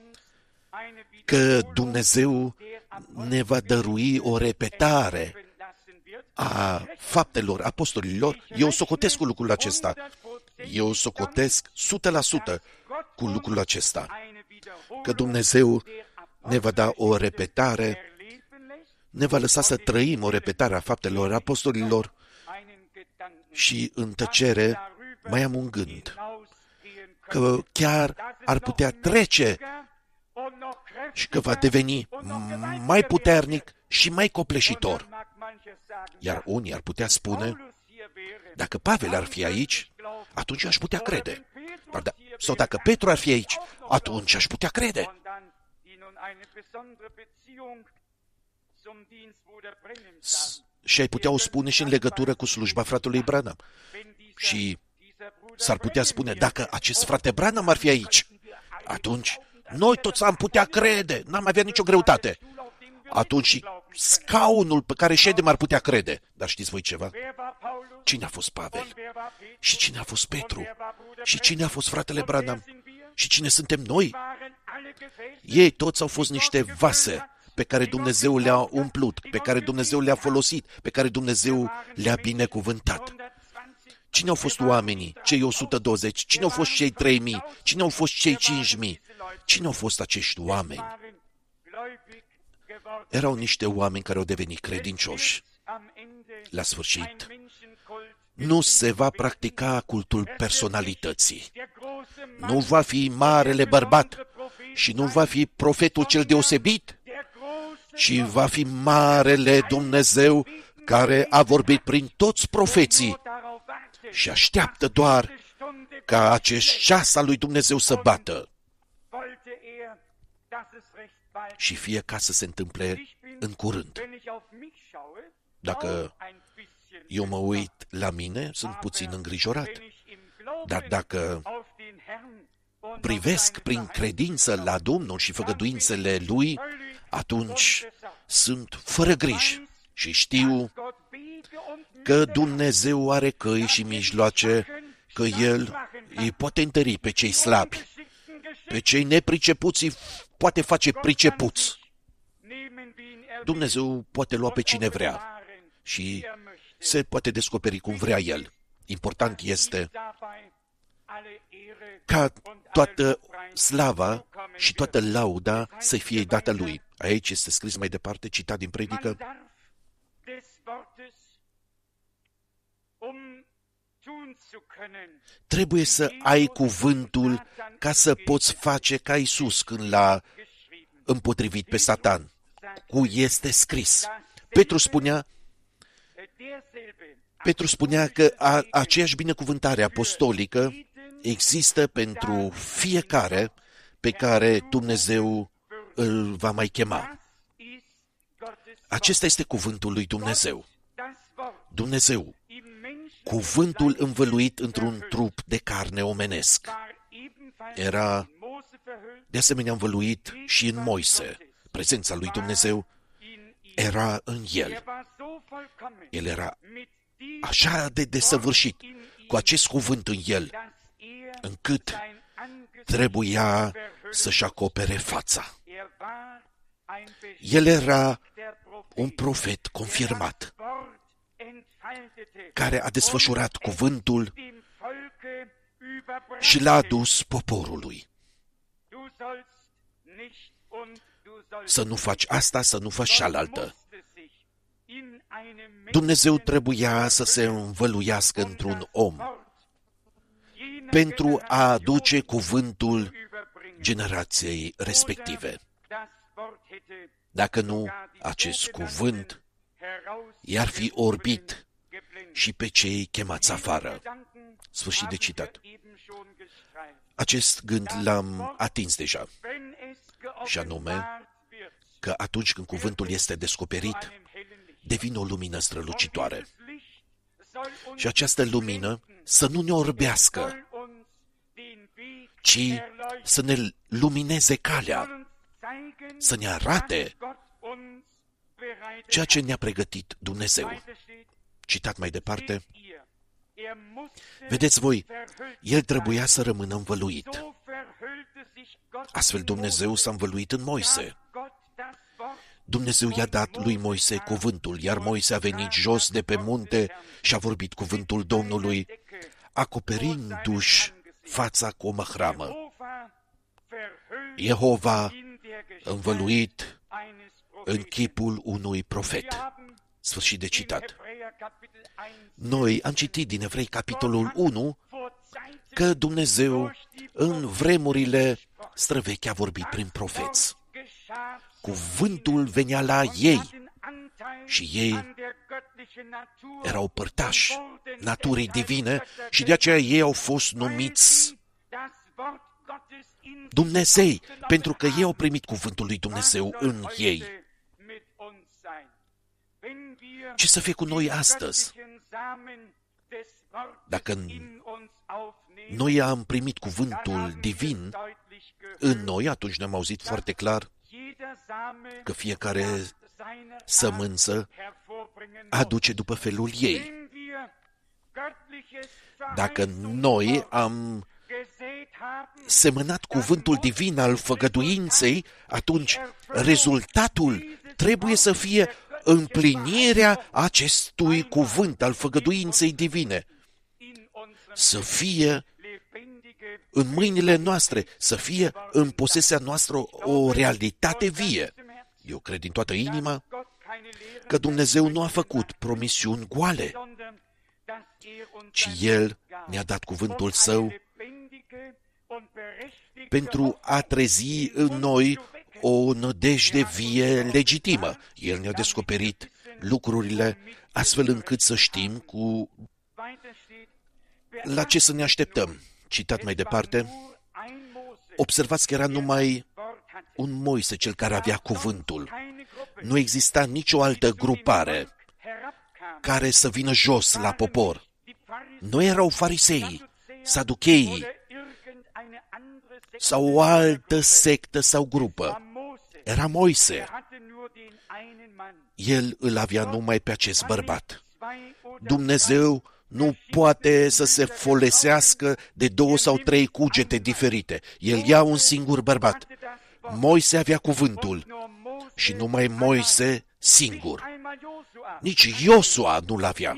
că Dumnezeu ne va dărui o repetare a faptelor apostolilor. Eu socotesc cu lucrul acesta. Eu socotesc 100% cu lucrul acesta. Că Dumnezeu ne va da o repetare, ne va lăsa să trăim o repetare a faptelor apostolilor. Și în tăcere mai am un gând, că chiar ar putea trece și că va deveni mai puternic și mai copleșitor. Iar unii ar putea spune: dacă Pavel ar fi aici, atunci aș putea crede. Sau dacă Petru ar fi aici, atunci aș putea crede. Și ai putea o spune și în legătură cu slujba fratelui Branham. Și s-ar putea spune: dacă acest frate Branham ar fi aici, atunci noi toți am putea crede, n-am avea nicio greutate. Atunci scaunul pe care ședem ar putea crede. Dar știți voi ceva? Cine a fost Pavel? Și cine a fost Petru? Și cine a fost fratele Branham? Și cine suntem noi? Ei toți au fost niște vase pe care Dumnezeu le-a umplut, pe care Dumnezeu le-a folosit, pe care Dumnezeu le-a binecuvântat. Cine au fost oamenii, cei 120? Cine au fost cei 3000? Cine au fost cei 5000? Cine au fost acești oameni? Erau niște oameni care au devenit credincioși. La sfârșit, nu se va practica cultul personalității. Nu va fi marele bărbat și nu va fi profetul cel deosebit, ci va fi marele Dumnezeu care a vorbit prin toți profeții și așteaptă doar ca acest ceas al lui Dumnezeu să bată. Și fie ca să se întâmple în curând. Dacă eu mă uit la mine, sunt puțin îngrijorat. Dar dacă privesc prin credință la Domnul și făgăduințele Lui, atunci sunt fără griji și știu că Dumnezeu are căi și mijloace, că El îi poate întări pe cei slabi, pe cei nepricepuți îi poate face pricepuți. Dumnezeu poate lua pe cine vrea și se poate descoperi cum vrea el. Important este ca toată slava și toată lauda să fie dată lui. Aici este scris mai departe, citat din predică: trebuie să ai cuvântul ca să poți face ca Iisus când l-a împotrivit pe Satan. Cu este scris. Petru spunea că aceeași binecuvântare apostolică există pentru fiecare pe care Dumnezeu îl va mai chema. Acesta este cuvântul lui Dumnezeu. Dumnezeu, cuvântul învăluit într-un trup de carne omenesc, era de asemenea învăluit și în Moise. Prezența lui Dumnezeu era în el. El era așa de desăvârșit cu acest cuvânt în el, încât trebuia să-și acopere fața. El era un profet confirmat, care a desfășurat cuvântul și l-a adus poporului. Să nu faci asta, să nu faci cealaltă. Dumnezeu trebuia să se învăluiască într-un om pentru a aduce cuvântul generației respective. Dacă nu, acest cuvânt i-ar fi orbit și pe cei chemați afară. Sfârșit de citat. Acest gând l-am atins deja, și anume că atunci când cuvântul este descoperit, devine o lumină strălucitoare. Și această lumină să nu ne orbească, ci să ne lumineze calea, să ne arate ceea ce ne-a pregătit Dumnezeu. Citat mai departe: vedeți voi, el trebuia să rămână învăluit. Astfel Dumnezeu s-a învăluit în Moise. Dumnezeu i-a dat lui Moise cuvântul, iar Moise a venit jos de pe munte și a vorbit cuvântul Domnului, acoperindu-și fața cu o măhramă. Jehova învăluit în chipul unui profet. Sfârșit de citat. Noi am citit din Evrei, capitolul 1, că Dumnezeu în vremurile străvechi a vorbit prin profeți. Cuvântul venea la ei și ei erau părtași naturii divine și de aceea ei au fost numiți Dumnezei, pentru că ei au primit cuvântul lui Dumnezeu în ei. Ce să fie cu noi astăzi? Dacă noi am primit cuvântul divin în noi, atunci ne-am auzit foarte clar că fiecare sămânță aduce după felul ei. Dacă noi am semănat cuvântul divin al făgăduinței, atunci rezultatul trebuie să fie împlinirea acestui cuvânt al făgăduinței divine. Să fie în mâinile noastre, să fie în posesia noastră o realitate vie. Eu cred din toată inima că Dumnezeu nu a făcut promisiuni goale, ci El ne-a dat cuvântul Său pentru a trezi în noi o nădejde vie legitimă. El ne-a descoperit lucrurile astfel încât să știm la ce să ne așteptăm. Citat mai departe: observați că era numai un Moise cel care avea cuvântul. Nu exista nicio altă grupare care să vină jos la popor. Nu erau fariseii, saducheii sau o altă sectă sau grupă. Era Moise. El îl avea numai pe acest bărbat. Dumnezeu nu poate să se folosească de 2 sau 3 cugete diferite. El ia un singur bărbat. Moise avea cuvântul și numai Moise singur. Nici Iosua nu l-avea.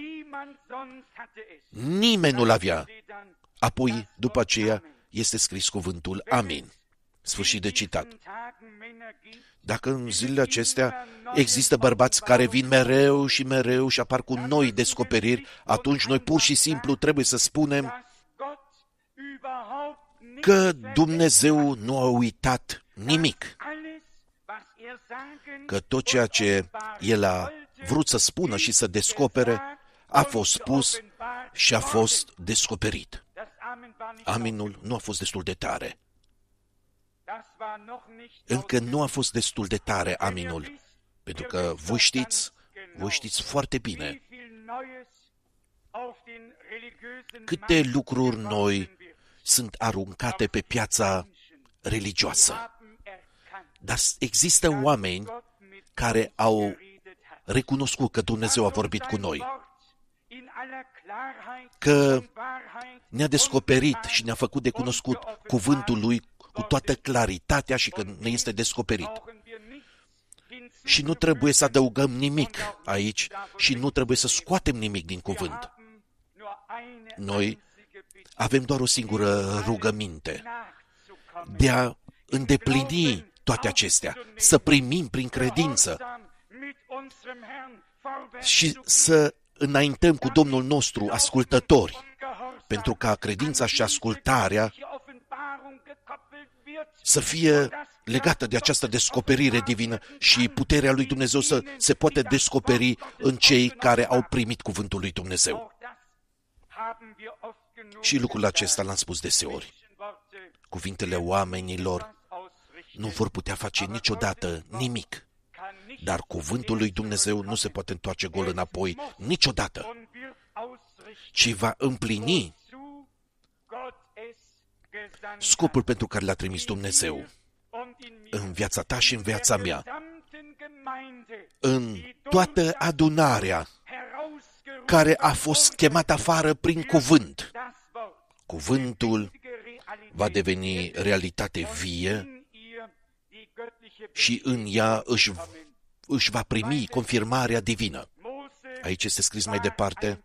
Nimeni nu l-avea. Apoi, după aceea, este scris cuvântul Amin. Sfârșit de citat. Dacă în zilele acestea există bărbați care vin mereu și apar cu noi descoperiri, atunci noi pur și simplu trebuie să spunem că Dumnezeu nu a uitat nimic. Că tot ceea ce El a vrut să spună și să descopere a fost spus și a fost descoperit. Aminul nu a fost destul de tare. Încă nu a fost destul de tare aminul, pentru că voi știți foarte bine câte lucruri noi sunt aruncate pe piața religioasă. Dar există oameni care au recunoscut că Dumnezeu a vorbit cu noi, că ne-a descoperit și ne-a făcut de cunoscut cuvântul Lui cu toată claritatea și că ne este descoperit. Și nu trebuie să adăugăm nimic aici și nu trebuie să scoatem nimic din cuvânt. Noi avem doar o singură rugăminte, de a îndeplini toate acestea, să primim prin credință și să înaintăm cu Domnul nostru ascultători, pentru ca credința și ascultarea să fie legată de această descoperire divină și puterea lui Dumnezeu să se poate descoperi în cei care au primit cuvântul lui Dumnezeu. Și lucrul acesta l-am spus deseori. Cuvintele oamenilor nu vor putea face niciodată nimic, dar cuvântul lui Dumnezeu nu se poate întoarce gol înapoi niciodată, ci va împlini scopul pentru care l-a trimis Dumnezeu în viața ta și în viața mea. În toată adunarea care a fost chemată afară prin cuvânt, cuvântul va deveni realitate vie și în ea își va primi confirmarea divină. Aici este scris mai departe: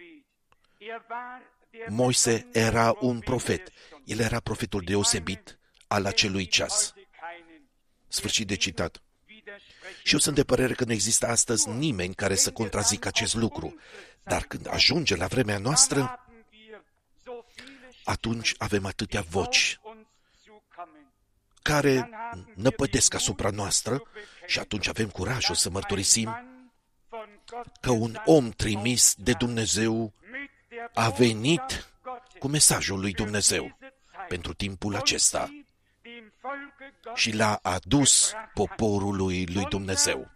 Moise era un profet. El era profetul deosebit al acelui ceas. Sfârșit de citat. Și eu sunt de părere că nu există astăzi nimeni care să contrazică acest lucru. Dar când ajunge la vremea noastră, atunci avem atâtea voci care năpădesc asupra noastră și atunci avem curajul să mărturisim că un om trimis de Dumnezeu a venit cu mesajul lui Dumnezeu pentru timpul acesta și l-a adus poporului lui Dumnezeu.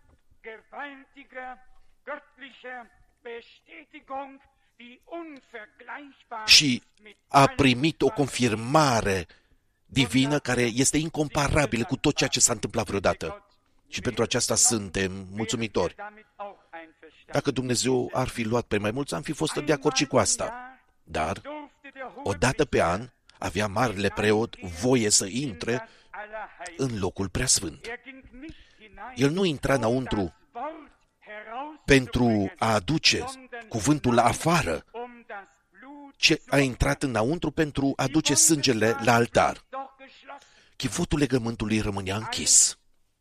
Și a primit o confirmare divină care este incomparabilă cu tot ceea ce s-a întâmplat vreodată. Și pentru aceasta suntem mulțumitori. Dacă Dumnezeu ar fi luat pe mai mulți, am fi fost de acord și cu asta. Dar, o dată pe an, avea marele preot voie să intre în locul preasfânt. El nu intra înăuntru pentru a aduce cuvântul la afară, ci a intrat înăuntru pentru a aduce sângele la altar. Chivotul legământului rămânea închis.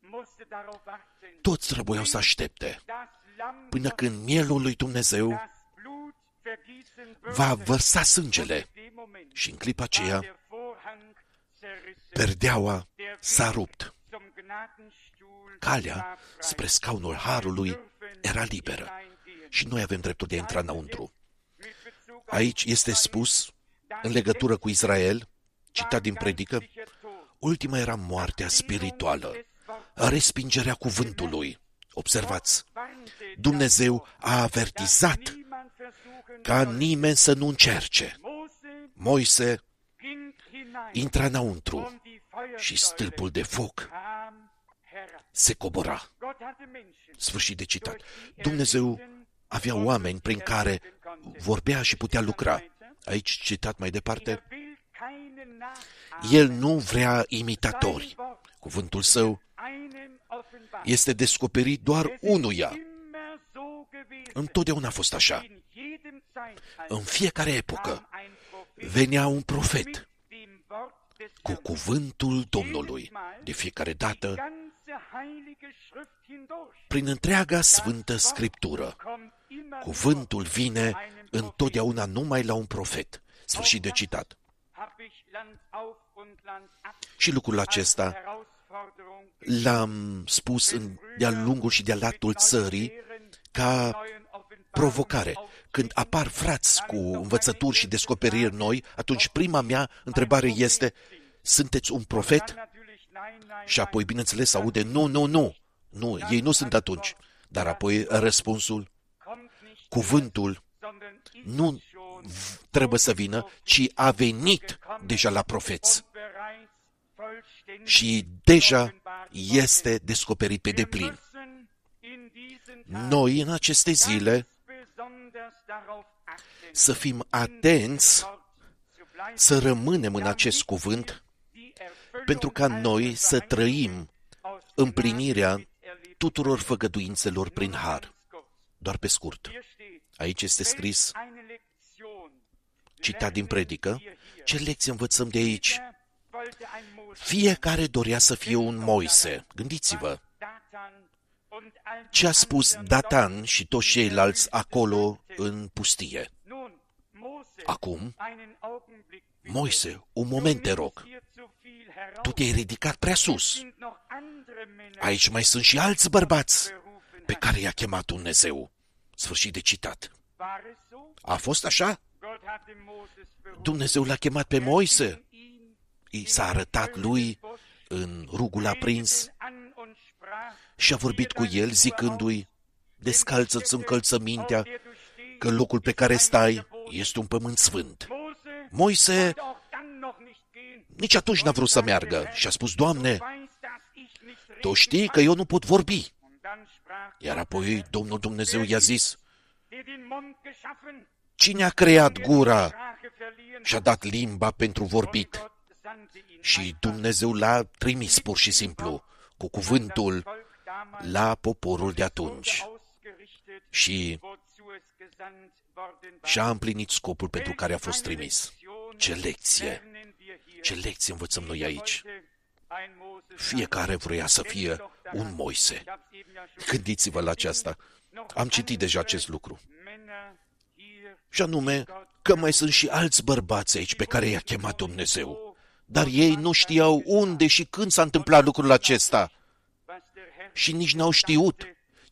Toți trebuiau să aștepte până când mielul lui Dumnezeu va vărsa sângele și în clipa aceea perdeaua s-a rupt. Calea spre scaunul harului era liberă și noi avem dreptul de a intra înăuntru. Aici este spus, în legătură cu Israel, citat din Predică, ultima era moartea spirituală, respingerea cuvântului. Observați, Dumnezeu a avertizat ca nimeni să nu încerce. Moise intra înăuntru și stâlpul de foc se cobora. Sfârșit de citat. Dumnezeu avea oameni prin care vorbea și putea lucra. Aici, citat mai departe, El nu vrea imitatori. Cuvântul Său este descoperit doar unuia. Întotdeauna a fost așa. În fiecare epocă venea un profet cu cuvântul Domnului. De fiecare dată, prin întreaga Sfântă Scriptură, cuvântul vine întotdeauna numai la un profet. Sfârșit de citat. Și lucrul acesta l-am spus de-a lungul și de-a latul țării ca provocare. Când apar frați cu învățături și descoperiri noi, atunci prima mea întrebare este: sunteți un profet? Și apoi, bineînțeles, aude: nu, ei nu sunt atunci. Dar apoi răspunsul: cuvântul nu trebuie să vină, ci a venit deja la profeți. Și deja este descoperit pe deplin. Noi, în aceste zile, să fim atenți, să rămânem în acest cuvânt, pentru ca noi să trăim împlinirea tuturor făgăduințelor prin har. Doar pe scurt. Aici este scris, citat din predică, ce lecție învățăm de aici? Fiecare dorea să fie un Moise. Gândiți-vă ce a spus Datan și toți ceilalți acolo în pustie. Acum, Moise, un moment te rog. Tu te-ai ridicat prea sus. Aici mai sunt și alți bărbați pe care i-a chemat Dumnezeu. Sfârșit de citat. A fost așa? Dumnezeu l-a chemat pe Moise. I s-a arătat lui în rugul aprins și a vorbit cu el zicându-i: descalță-ți încălțămintea, că locul pe care stai este un pământ sfânt. Moise nici atunci n-a vrut să meargă și a spus: Doamne, Tu știi că eu nu pot vorbi. Iar apoi Domnul Dumnezeu i-a zis: cine a creat gura și a dat limba pentru vorbit? Și Dumnezeu l-a trimis pur și simplu cu cuvântul la poporul de atunci. Și și-a împlinit scopul pentru care a fost trimis. Ce lecție! Ce lecție învățăm noi aici! Fiecare vrea să fie un Moise. Gândiți-vă la aceasta. Am citit deja acest lucru. Și anume că mai sunt și alți bărbați aici pe care i-a chemat Dumnezeu. Dar ei nu știau unde și când s-a întâmplat lucrul acesta. Și nici n-au știut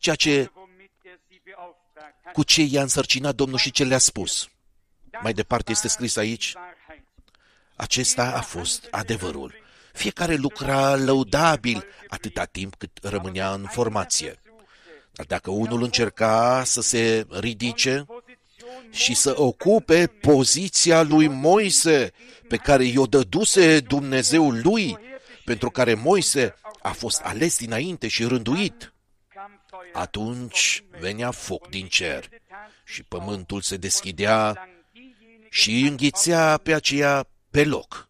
cu ce i-a însărcinat Domnul și ce le-a spus. Mai departe este scris aici: acesta a fost adevărul. Fiecare lucra lăudabil atâta timp cât rămânea în formație. Dar dacă unul încerca să se ridice și să ocupe poziția lui Moise, pe care i-o dăduse Dumnezeul lui, pentru care Moise a fost ales dinainte și rânduit, atunci venea foc din cer și pământul se deschidea și înghițea pe aceea pe loc.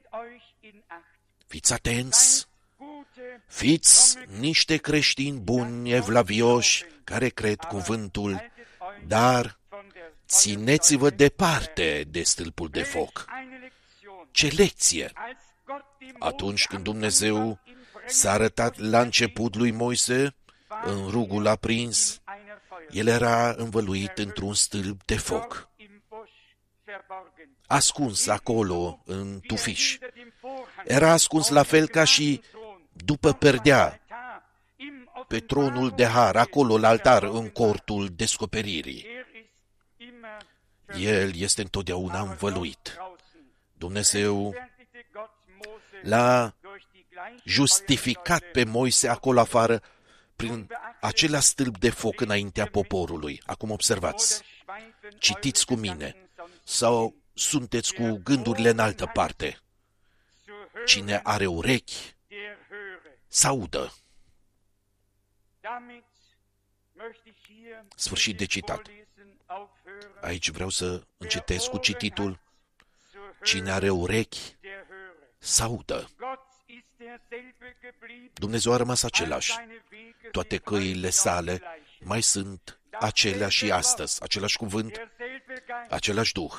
Fiți atenți, fiți niște creștini buni, evlavioși, care cred cuvântul, dar țineți-vă departe de stâlpul de foc. Ce lecție! Atunci când Dumnezeu s-a arătat la început lui Moise, în rugul aprins, el era învăluit într-un stâlp de foc, ascuns acolo în tufiș. Era ascuns la fel ca și după perdea, pe tronul de har, acolo la altar, în cortul descoperirii. El este întotdeauna învăluit. Dumnezeu l-a justificat pe Moise acolo afară prin acela stâlp de foc înaintea poporului. Acum observați, citiți cu mine sau sunteți cu gândurile în altă parte. Cine are urechi, să audă. Sfârșit de citat. Aici vreau să încetez cu cititul: cine are urechi, să audă. Dumnezeu a rămas același. Toate căile sale mai sunt aceleași și astăzi, același cuvânt, același Duh,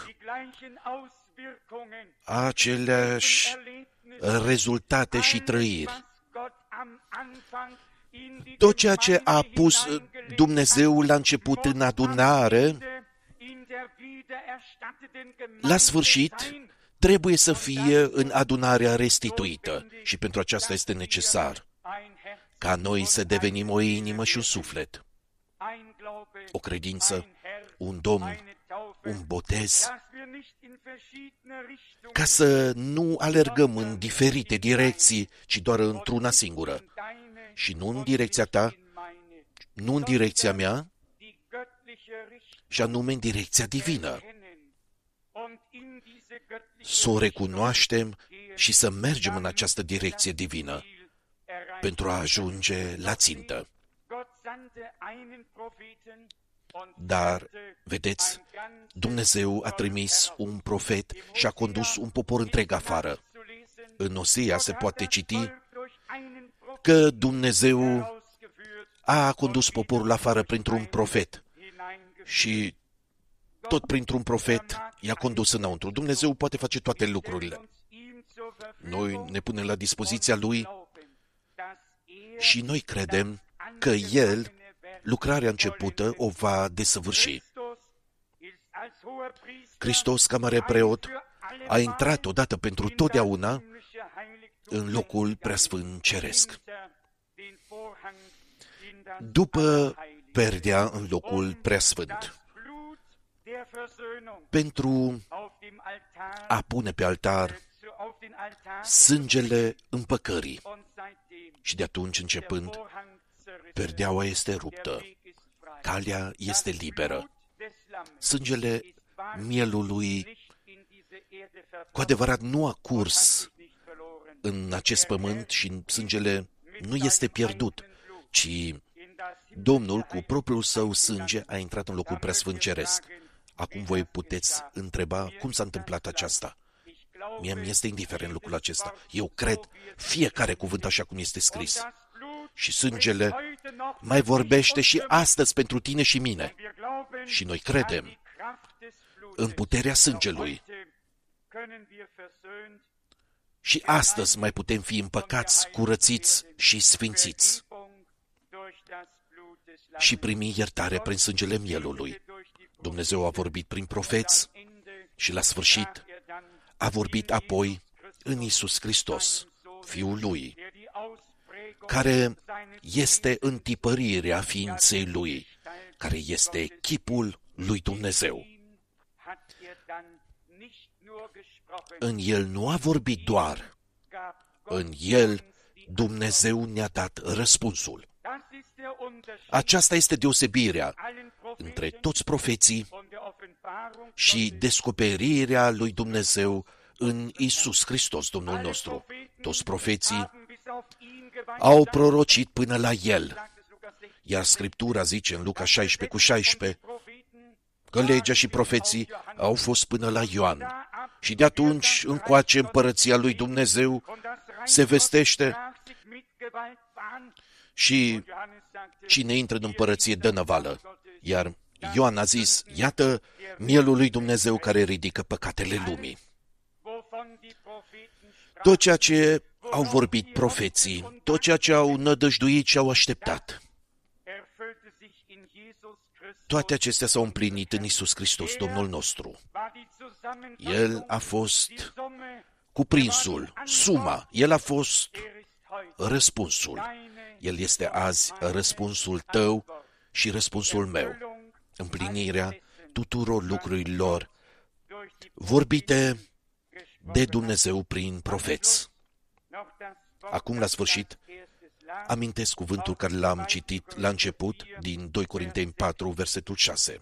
aceleași rezultate și trăiri. Tot ceea ce a pus Dumnezeu la început în adunare, la sfârșit, trebuie să fie în adunarea restituită și pentru aceasta este necesar ca noi să devenim o inimă și un suflet, o credință, un Domn, un botez, ca să nu alergăm în diferite direcții, ci doar într-una singură. Și nu în direcția ta, nu în direcția mea, și anume în direcția divină. Să o recunoaștem și să mergem în această direcție divină pentru a ajunge la țintă. Dar, vedeți, Dumnezeu a trimis un profet și a condus un popor întreg afară. În Osea se poate citi că Dumnezeu a condus poporul afară printr-un profet și tot printr-un profet i-a condus înăuntru. Dumnezeu poate face toate lucrurile. Noi ne punem la dispoziția Lui și noi credem că El, lucrarea începută, o va desăvârși. Hristos, ca mare preot, a intrat odată pentru totdeauna în locul preasfânt ceresc. După perdea în locul preasfânt, pentru a pune pe altar sângele împăcării. Și de atunci începând, perdeaua este ruptă, calea este liberă. Sângele mielului cu adevărat nu a curs în acest pământ și sângele nu este pierdut, ci Domnul cu propriul său sânge a intrat în locul preasfânt ceresc. Acum voi puteți întreba cum s-a întâmplat aceasta. Mie mi este indiferent lucrul acesta. Eu cred fiecare cuvânt așa cum este scris. Și sângele mai vorbește și astăzi pentru tine și mine. Și noi credem în puterea sângelui. Și astăzi mai putem fi împăcați, curățiți și sfințiți și primi iertare prin sângele mielului. Dumnezeu a vorbit prin profeți și la sfârșit a vorbit apoi în Iisus Hristos, Fiul Lui, care este întipărirea ființei Lui, care este chipul lui Dumnezeu. În El nu a vorbit doar, în El Dumnezeu ne-a dat răspunsul. Aceasta este deosebirea între toți profeții și descoperirea lui Dumnezeu în Iisus Hristos, Domnul nostru. Toți profeții au prorocit până la El, iar Scriptura zice în Luca 16:16 că legea și profeții au fost până la Ioan. Și de atunci încoace împărăția lui Dumnezeu se vestește și cine intră în împărăție dă năvală. Iar Ioan a zis, iată mielul lui Dumnezeu care ridică păcatele lumii. Tot ceea ce au vorbit profeții, tot ceea ce au nădăjduit și au așteptat, toate acestea s-au împlinit în Iisus Hristos, Domnul nostru. El a fost cuprinsul, suma, El a fost răspunsul. El este azi răspunsul tău și răspunsul meu, împlinirea tuturor lucrurilor vorbite de Dumnezeu prin profeți. Acum, la sfârșit, amintesc cuvântul care l-am citit la început din 2 Corinteni 4, versetul 6.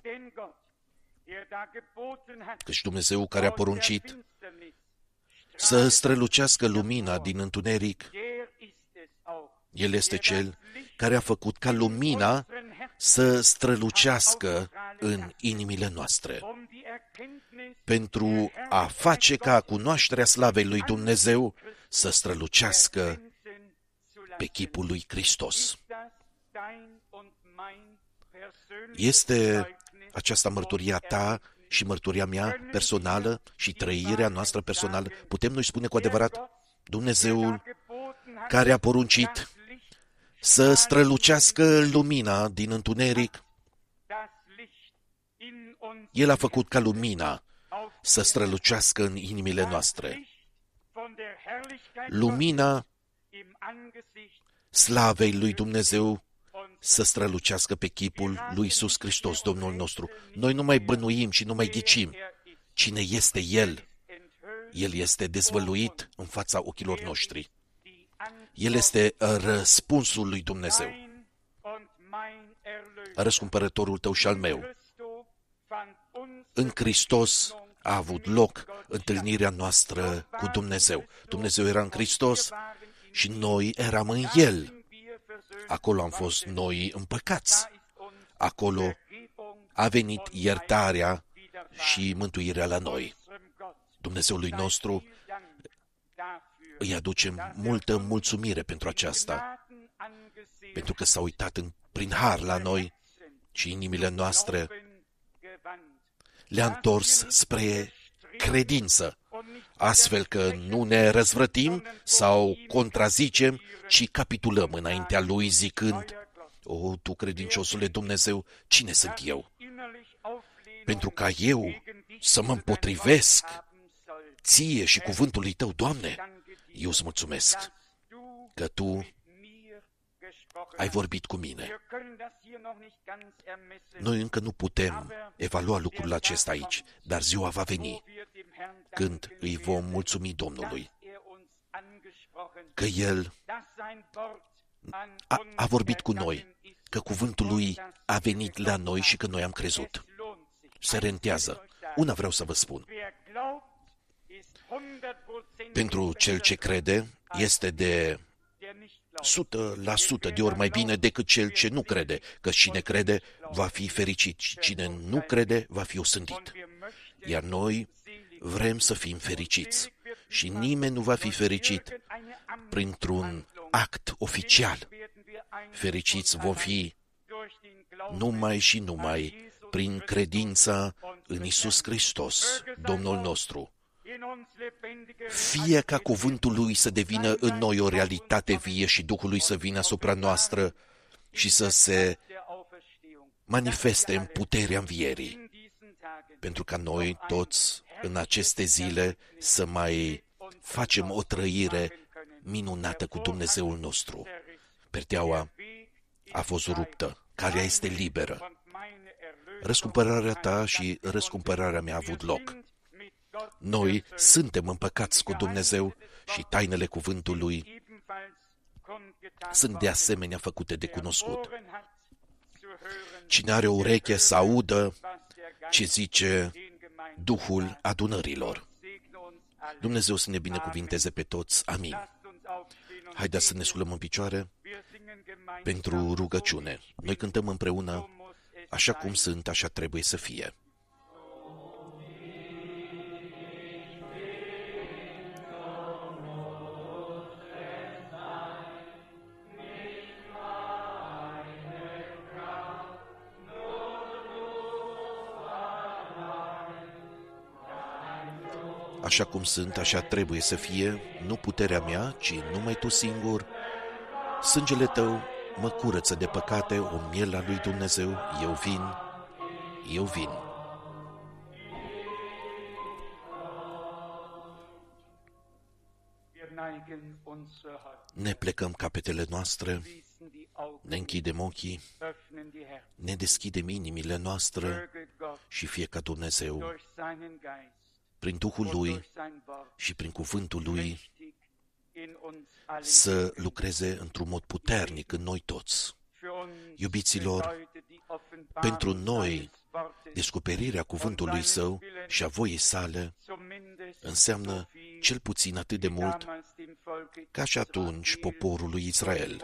Căci Dumnezeu care a poruncit să strălucească lumina din întuneric, El este Cel care a făcut ca lumina să strălucească în inimile noastre, pentru a face ca cunoașterea slavei lui Dumnezeu să strălucească pe chipul lui Hristos. Este aceasta mărturia ta și mărturia mea personală și trăirea noastră personală? Putem noi spune cu adevărat, Dumnezeul care a poruncit să strălucească lumina din întuneric, El a făcut ca lumina să strălucească în inimile noastre. Lumina slavei lui Dumnezeu să strălucească pe chipul lui Iisus Hristos, Domnul nostru. Noi nu mai bănuim și nu mai ghicim cine este El. El este dezvăluit în fața ochilor noștri. El este răspunsul lui Dumnezeu. Răscumpărătorul tău și al meu. În Hristos a avut loc întâlnirea noastră cu Dumnezeu. Dumnezeu era în Hristos și noi eram în El. Acolo am fost noi împăcați. Acolo a venit iertarea și mântuirea la noi. Dumnezeului nostru îi aducem multă mulțumire pentru aceasta, pentru că s-a uitat prin har la noi și inimile noastre le-a întors spre credință, astfel că nu ne răzvrătim sau contrazicem, ci capitulăm înaintea Lui zicând, O, Tu credinciosule Dumnezeu, cine sunt eu? Pentru ca eu să mă împotrivesc Ție și cuvântului Tău, Doamne, eu îți mulțumesc că Tu ai vorbit cu mine. Noi încă nu putem evalua lucrul acesta aici, dar ziua va veni când îi vom mulțumi Domnului că El a vorbit cu noi, că cuvântul Lui a venit la noi și că noi am crezut. Se rentează. Una vreau să vă spun. Pentru cel ce crede, este de 100% de ori mai bine decât cel ce nu crede, că cine crede va fi fericit și cine nu crede va fi osândit. Iar noi vrem să fim fericiți și nimeni nu va fi fericit printr-un act oficial. Fericiți vom fi numai și numai prin credința în Iisus Hristos, Domnul nostru. Fie ca cuvântul Lui să devină în noi o realitate vie și Duhul Lui să vină asupra noastră și să se manifeste în puterea învierii, pentru ca noi toți în aceste zile să mai facem o trăire minunată cu Dumnezeul nostru. Perdeaua a fost ruptă, calea este liberă. Răscumpărarea ta și răscumpărarea mea a avut loc. Noi suntem împăcați cu Dumnezeu și tainele cuvântului sunt de asemenea făcute de cunoscut. Cine are o ureche să audă ce zice Duhul adunărilor. Dumnezeu să ne binecuvinteze pe toți. Amin. Haideți să ne sculăm în picioare pentru rugăciune. Noi cântăm împreună, așa cum sunt, așa trebuie să fie. Așa cum sunt, așa trebuie să fie, nu puterea mea, ci numai Tu singur. Sângele Tău mă curăță de păcate, o miel a lui Dumnezeu, eu vin. Ne plecăm capetele noastre, ne închidem ochii, ne deschidem inimile noastre și fie ca Dumnezeu, prin Duhul Lui și prin cuvântul Lui, să lucreze într-un mod puternic în noi toți. Iubiților, pentru noi, descoperirea cuvântului Său și a voiei Sale înseamnă cel puțin atât de mult ca și atunci poporul lui Israel,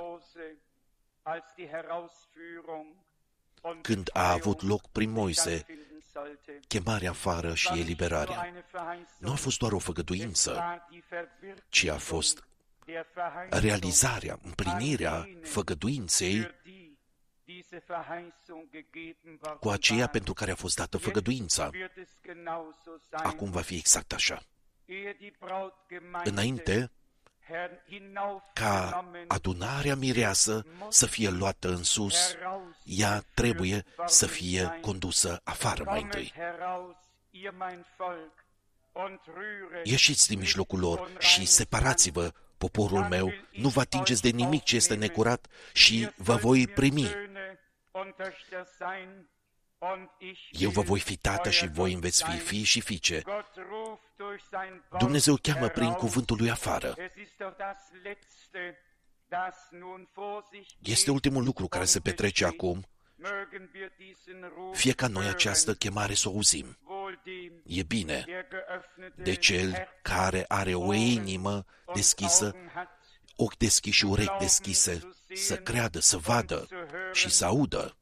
când a avut loc prin Moise chemarea afară și eliberarea. Nu a fost doar o făgăduință, ci a fost realizarea, împlinirea făgăduinței cu aceea pentru care a fost dată făgăduința. Acum va fi exact așa. Înainte ca adunarea mireasă să fie luată în sus, ea trebuie să fie condusă afară mai întâi. Ieșiți din mijlocul lor și separați-vă, poporul meu, nu vă atingeți de nimic ce este necurat și vă voi primi. Eu vă voi fi tată și voi îmi veți fi fii și fiice. Dumnezeu cheamă prin cuvântul lui afară. Este ultimul lucru care se petrece acum. Fie ca noi această chemare să o auzim. E bine de cel care are o inimă deschisă, ochi deschiși și urechi deschise, să creadă, să vadă și să audă.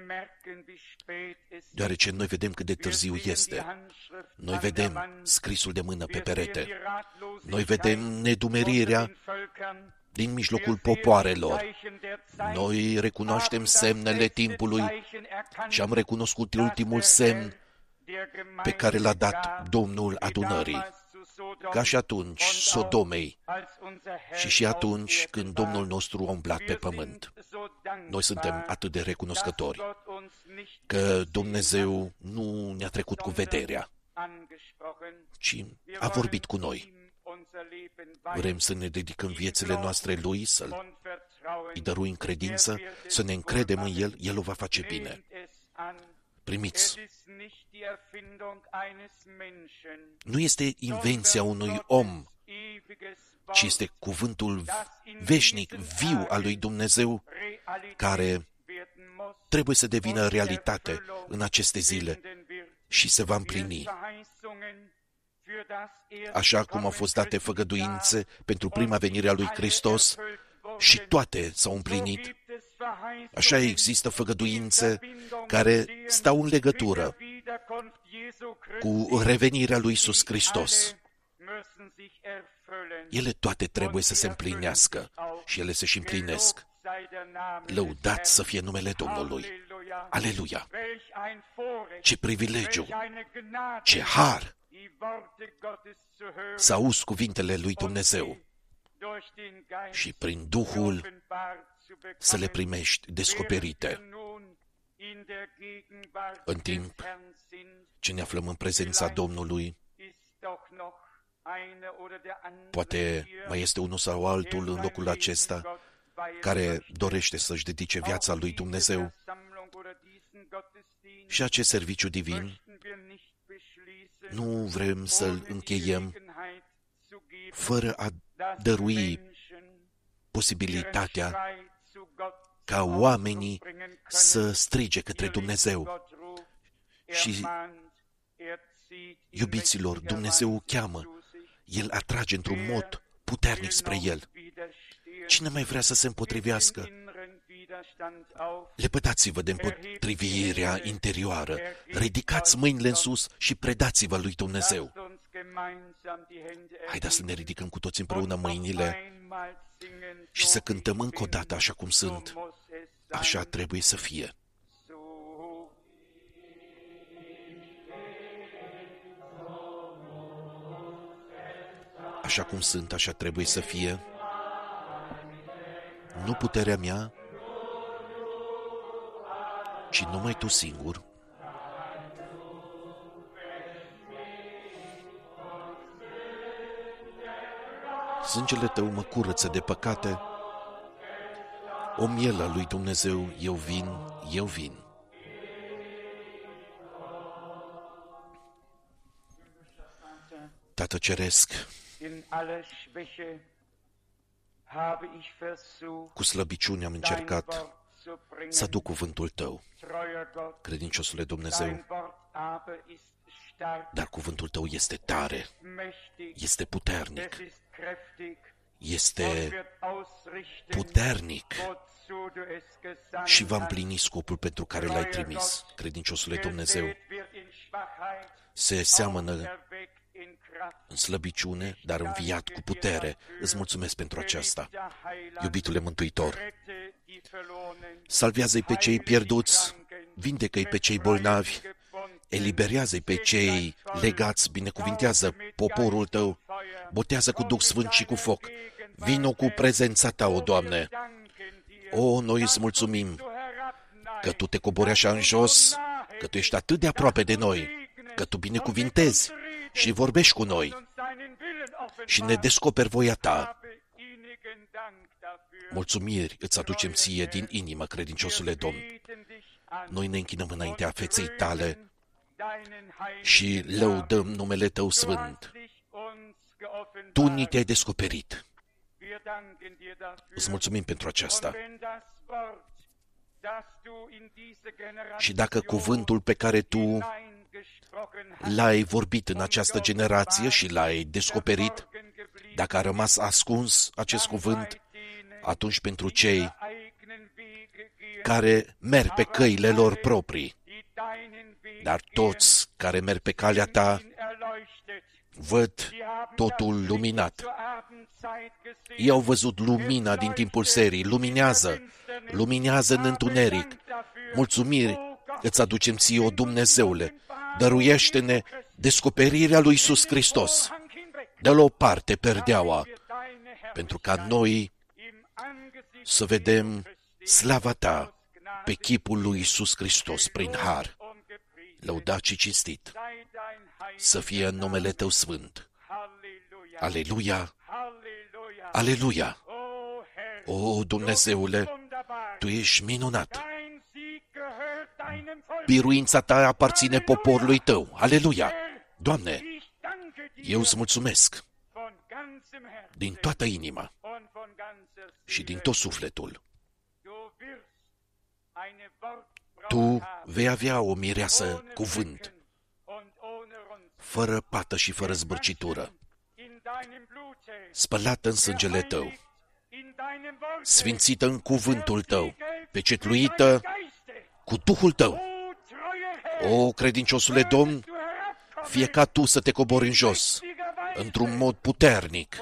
Deoarece noi vedem cât de târziu este. Noi vedem scrisul de mână pe perete. Noi vedem nedumerirea din mijlocul popoarelor. Noi recunoaștem semnele timpului și am recunoscut ultimul semn pe care l-a dat Domnul adunării. Ca și atunci Sodomei și atunci când Domnul nostru a umblat pe pământ. Noi suntem atât de recunoscători că Dumnezeu nu ne-a trecut cu vederea, ci a vorbit cu noi. Vrem să ne dedicăm viețile noastre Lui, să-I dăruim credință, să ne încredem în El, El o va face bine. Primiți. Nu este invenția unui om, ci este cuvântul veșnic, viu al lui Dumnezeu, care trebuie să devină realitate în aceste zile și se va împlini. Așa cum au fost date făgăduințe pentru prima venire a lui Hristos și toate s-au împlinit, așa există făgăduințe care stau în legătură cu revenirea lui Iisus Hristos. Ele toate trebuie să se împlinească și ele se și împlinesc. Lăudat să fie numele Domnului. Aleluia! Ce privilegiu! Ce har! Să auzi cuvintele lui Dumnezeu și prin Duhul să le primești descoperite. În timp ce ne aflăm în prezența Domnului, poate mai este unul sau altul în locul acesta care dorește să-și dedice viața lui Dumnezeu și acest serviciu divin nu vrem să-l încheiem fără a dărui posibilitatea ca oamenii să strige către Dumnezeu. Și, iubiților, Dumnezeu o cheamă. El atrage într-un mod puternic spre El. Cine mai vrea să se împotrivească? Lepădați-vă de împotrivirea interioară. Ridicați mâinile în sus și predați-vă lui Dumnezeu. Haideți să ne ridicăm cu toți împreună mâinile și să cântăm încă o dată așa cum sunt. Așa trebuie să fie. Așa cum sunt, așa trebuie să fie. Nu puterea mea, ci numai Tu singur. Sângele Tău mă curăță de păcate. O mielă lui Dumnezeu, eu vin. Tată Ceresc, cu slăbiciune am încercat să aduc cuvântul Tău, credinciosule Dumnezeu, dar cuvântul Tău este tare, este puternic, este puternic și va împlini scopul pentru care L-ai trimis, credinciosule Dumnezeu. Se seamănă în slăbiciune, dar înviat cu putere. Îți mulțumesc pentru aceasta. Iubitule Mântuitor, Salvează-i pe cei pierduți, vindecă-i pe cei bolnavi, eliberează-i pe cei legați, binecuvintează poporul tău, botează cu Duh Sfânt și cu foc. Vino cu prezența ta, o Doamne. O, noi îți mulțumim că Tu te cobori așa în jos, că Tu ești atât de aproape de noi, că Tu binecuvintezi și vorbești cu noi și ne descoperi voia Ta. Mulțumiri îți aducem ție din inimă, credinciosule Domn. Noi ne închinăm înaintea feței Tale și lăudăm numele Tău sfânt. Tu ni te-ai descoperit. Îți mulțumim pentru aceasta. Și dacă cuvântul pe care Tu l-ai vorbit în această generație și l-ai descoperit, dacă a rămas ascuns acest cuvânt, atunci pentru cei care merg pe căile lor proprii, dar toți care merg pe calea Ta văd totul luminat. Ei au văzut lumina din timpul serii, luminează în întuneric. Mulțumiri îți aducem ție, o Dumnezeule, dăruiește-ne descoperirea lui Iisus Hristos. Dă-l o parte perdeaua, pentru ca noi să vedem slava Ta pe chipul lui Iisus Hristos prin har. Lăudat și cinstit să fie în numele Tău sfânt. Aleluia! Aleluia! O, Dumnezeule, Tu ești minunat! Biruința Ta aparține poporului Tău. Aleluia! Doamne, eu îți mulțumesc din toată inima și din tot sufletul. Tu vei avea o mireasă cuvânt, fără pată și fără zbârcitură, spălată în sângele Tău, sfințită în cuvântul Tău, pecetluită cu Duhul Tău. O, credinciosule Domn, fie ca Tu să te cobori în jos, într-un mod puternic,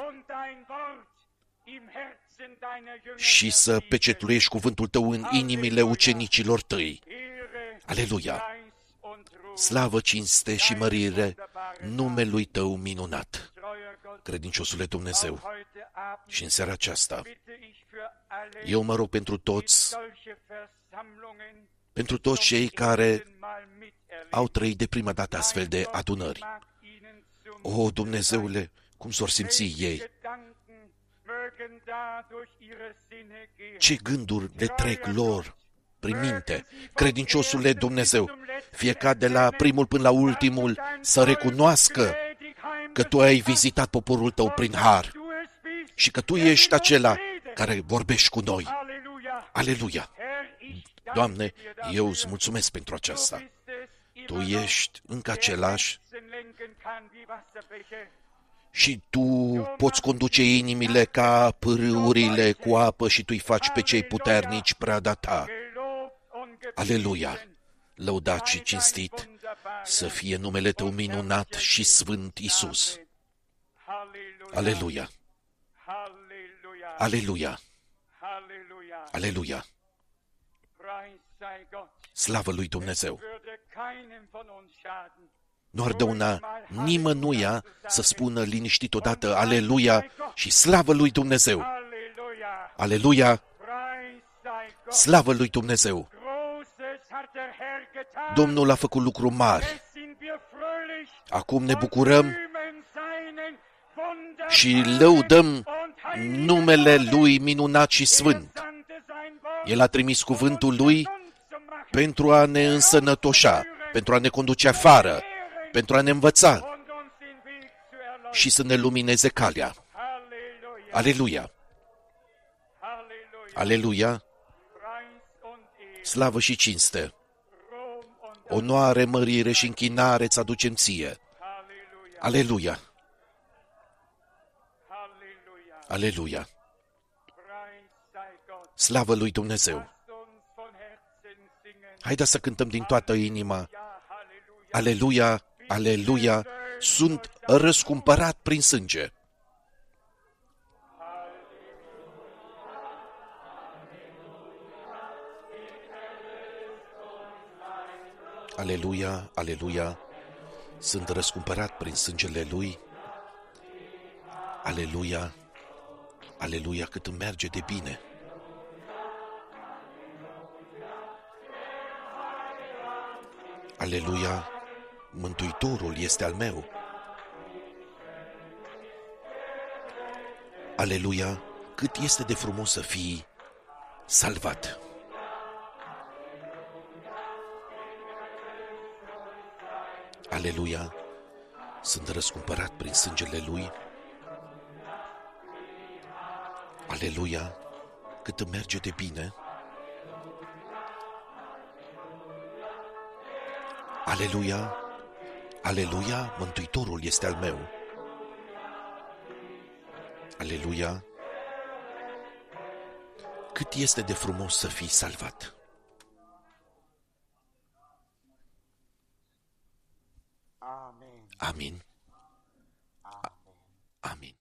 și să pecetluiești cuvântul Tău în inimile ucenicilor Tăi. Aleluia! Slavă, cinste și mărire numelui Tău minunat, credinciosule Dumnezeu. Și în seara aceasta, eu mă rog pentru toți cei care au trăit de prima dată astfel de adunări. O, Dumnezeule, cum s-or simți ei? Ce gânduri le trec lor prin minte? Credinciosule Dumnezeu, fiecare de la primul până la ultimul să recunoască că Tu ai vizitat poporul Tău prin har și că Tu ești acela care vorbești cu noi. Aleluia! Doamne, eu îți mulțumesc pentru aceasta. Tu ești încă același și Tu poți conduce inimile ca pârâurile cu apă și Tu-i faci pe cei puternici prada Ta. Aleluia! Lăudat și cinstit să fie numele Tău minunat și sfânt, Iisus. Aleluia! Aleluia! Aleluia! Slavă lui Dumnezeu! Nu ar dăuna nimănuia să spună liniștit odată Aleluia și slavă lui Dumnezeu! Aleluia! Slavă lui Dumnezeu! Domnul a făcut lucruri mari. Acum ne bucurăm și lăudăm numele Lui minunat și sfânt. El a trimis cuvântul Lui pentru a ne însănătoșa, pentru a ne conduce afară, pentru a ne învăța și să ne lumineze calea. Aleluia! Aleluia! Slavă și cinste, onoare, mărire și închinare îți aducem ție. Aleluia! Aleluia! Slavă lui Dumnezeu! Haideți să cântăm din toată inima. Aleluia! Aleluia! Sunt răscumpărat prin sânge. Aleluia, aleluia, sunt răscumpărat prin sângele Lui. Aleluia, aleluia, cât îmi merge de bine. Aleluia, Mântuitorul este al meu. Aleluia, cât este de frumos să fii salvat. Aleluia, sunt răscumpărat prin sângele Lui. Aleluia, cât îmi merge de bine. Aleluia, aleluia, Mântuitorul este al meu. Aleluia, cât este de frumos să fii salvat. Amin. Amin.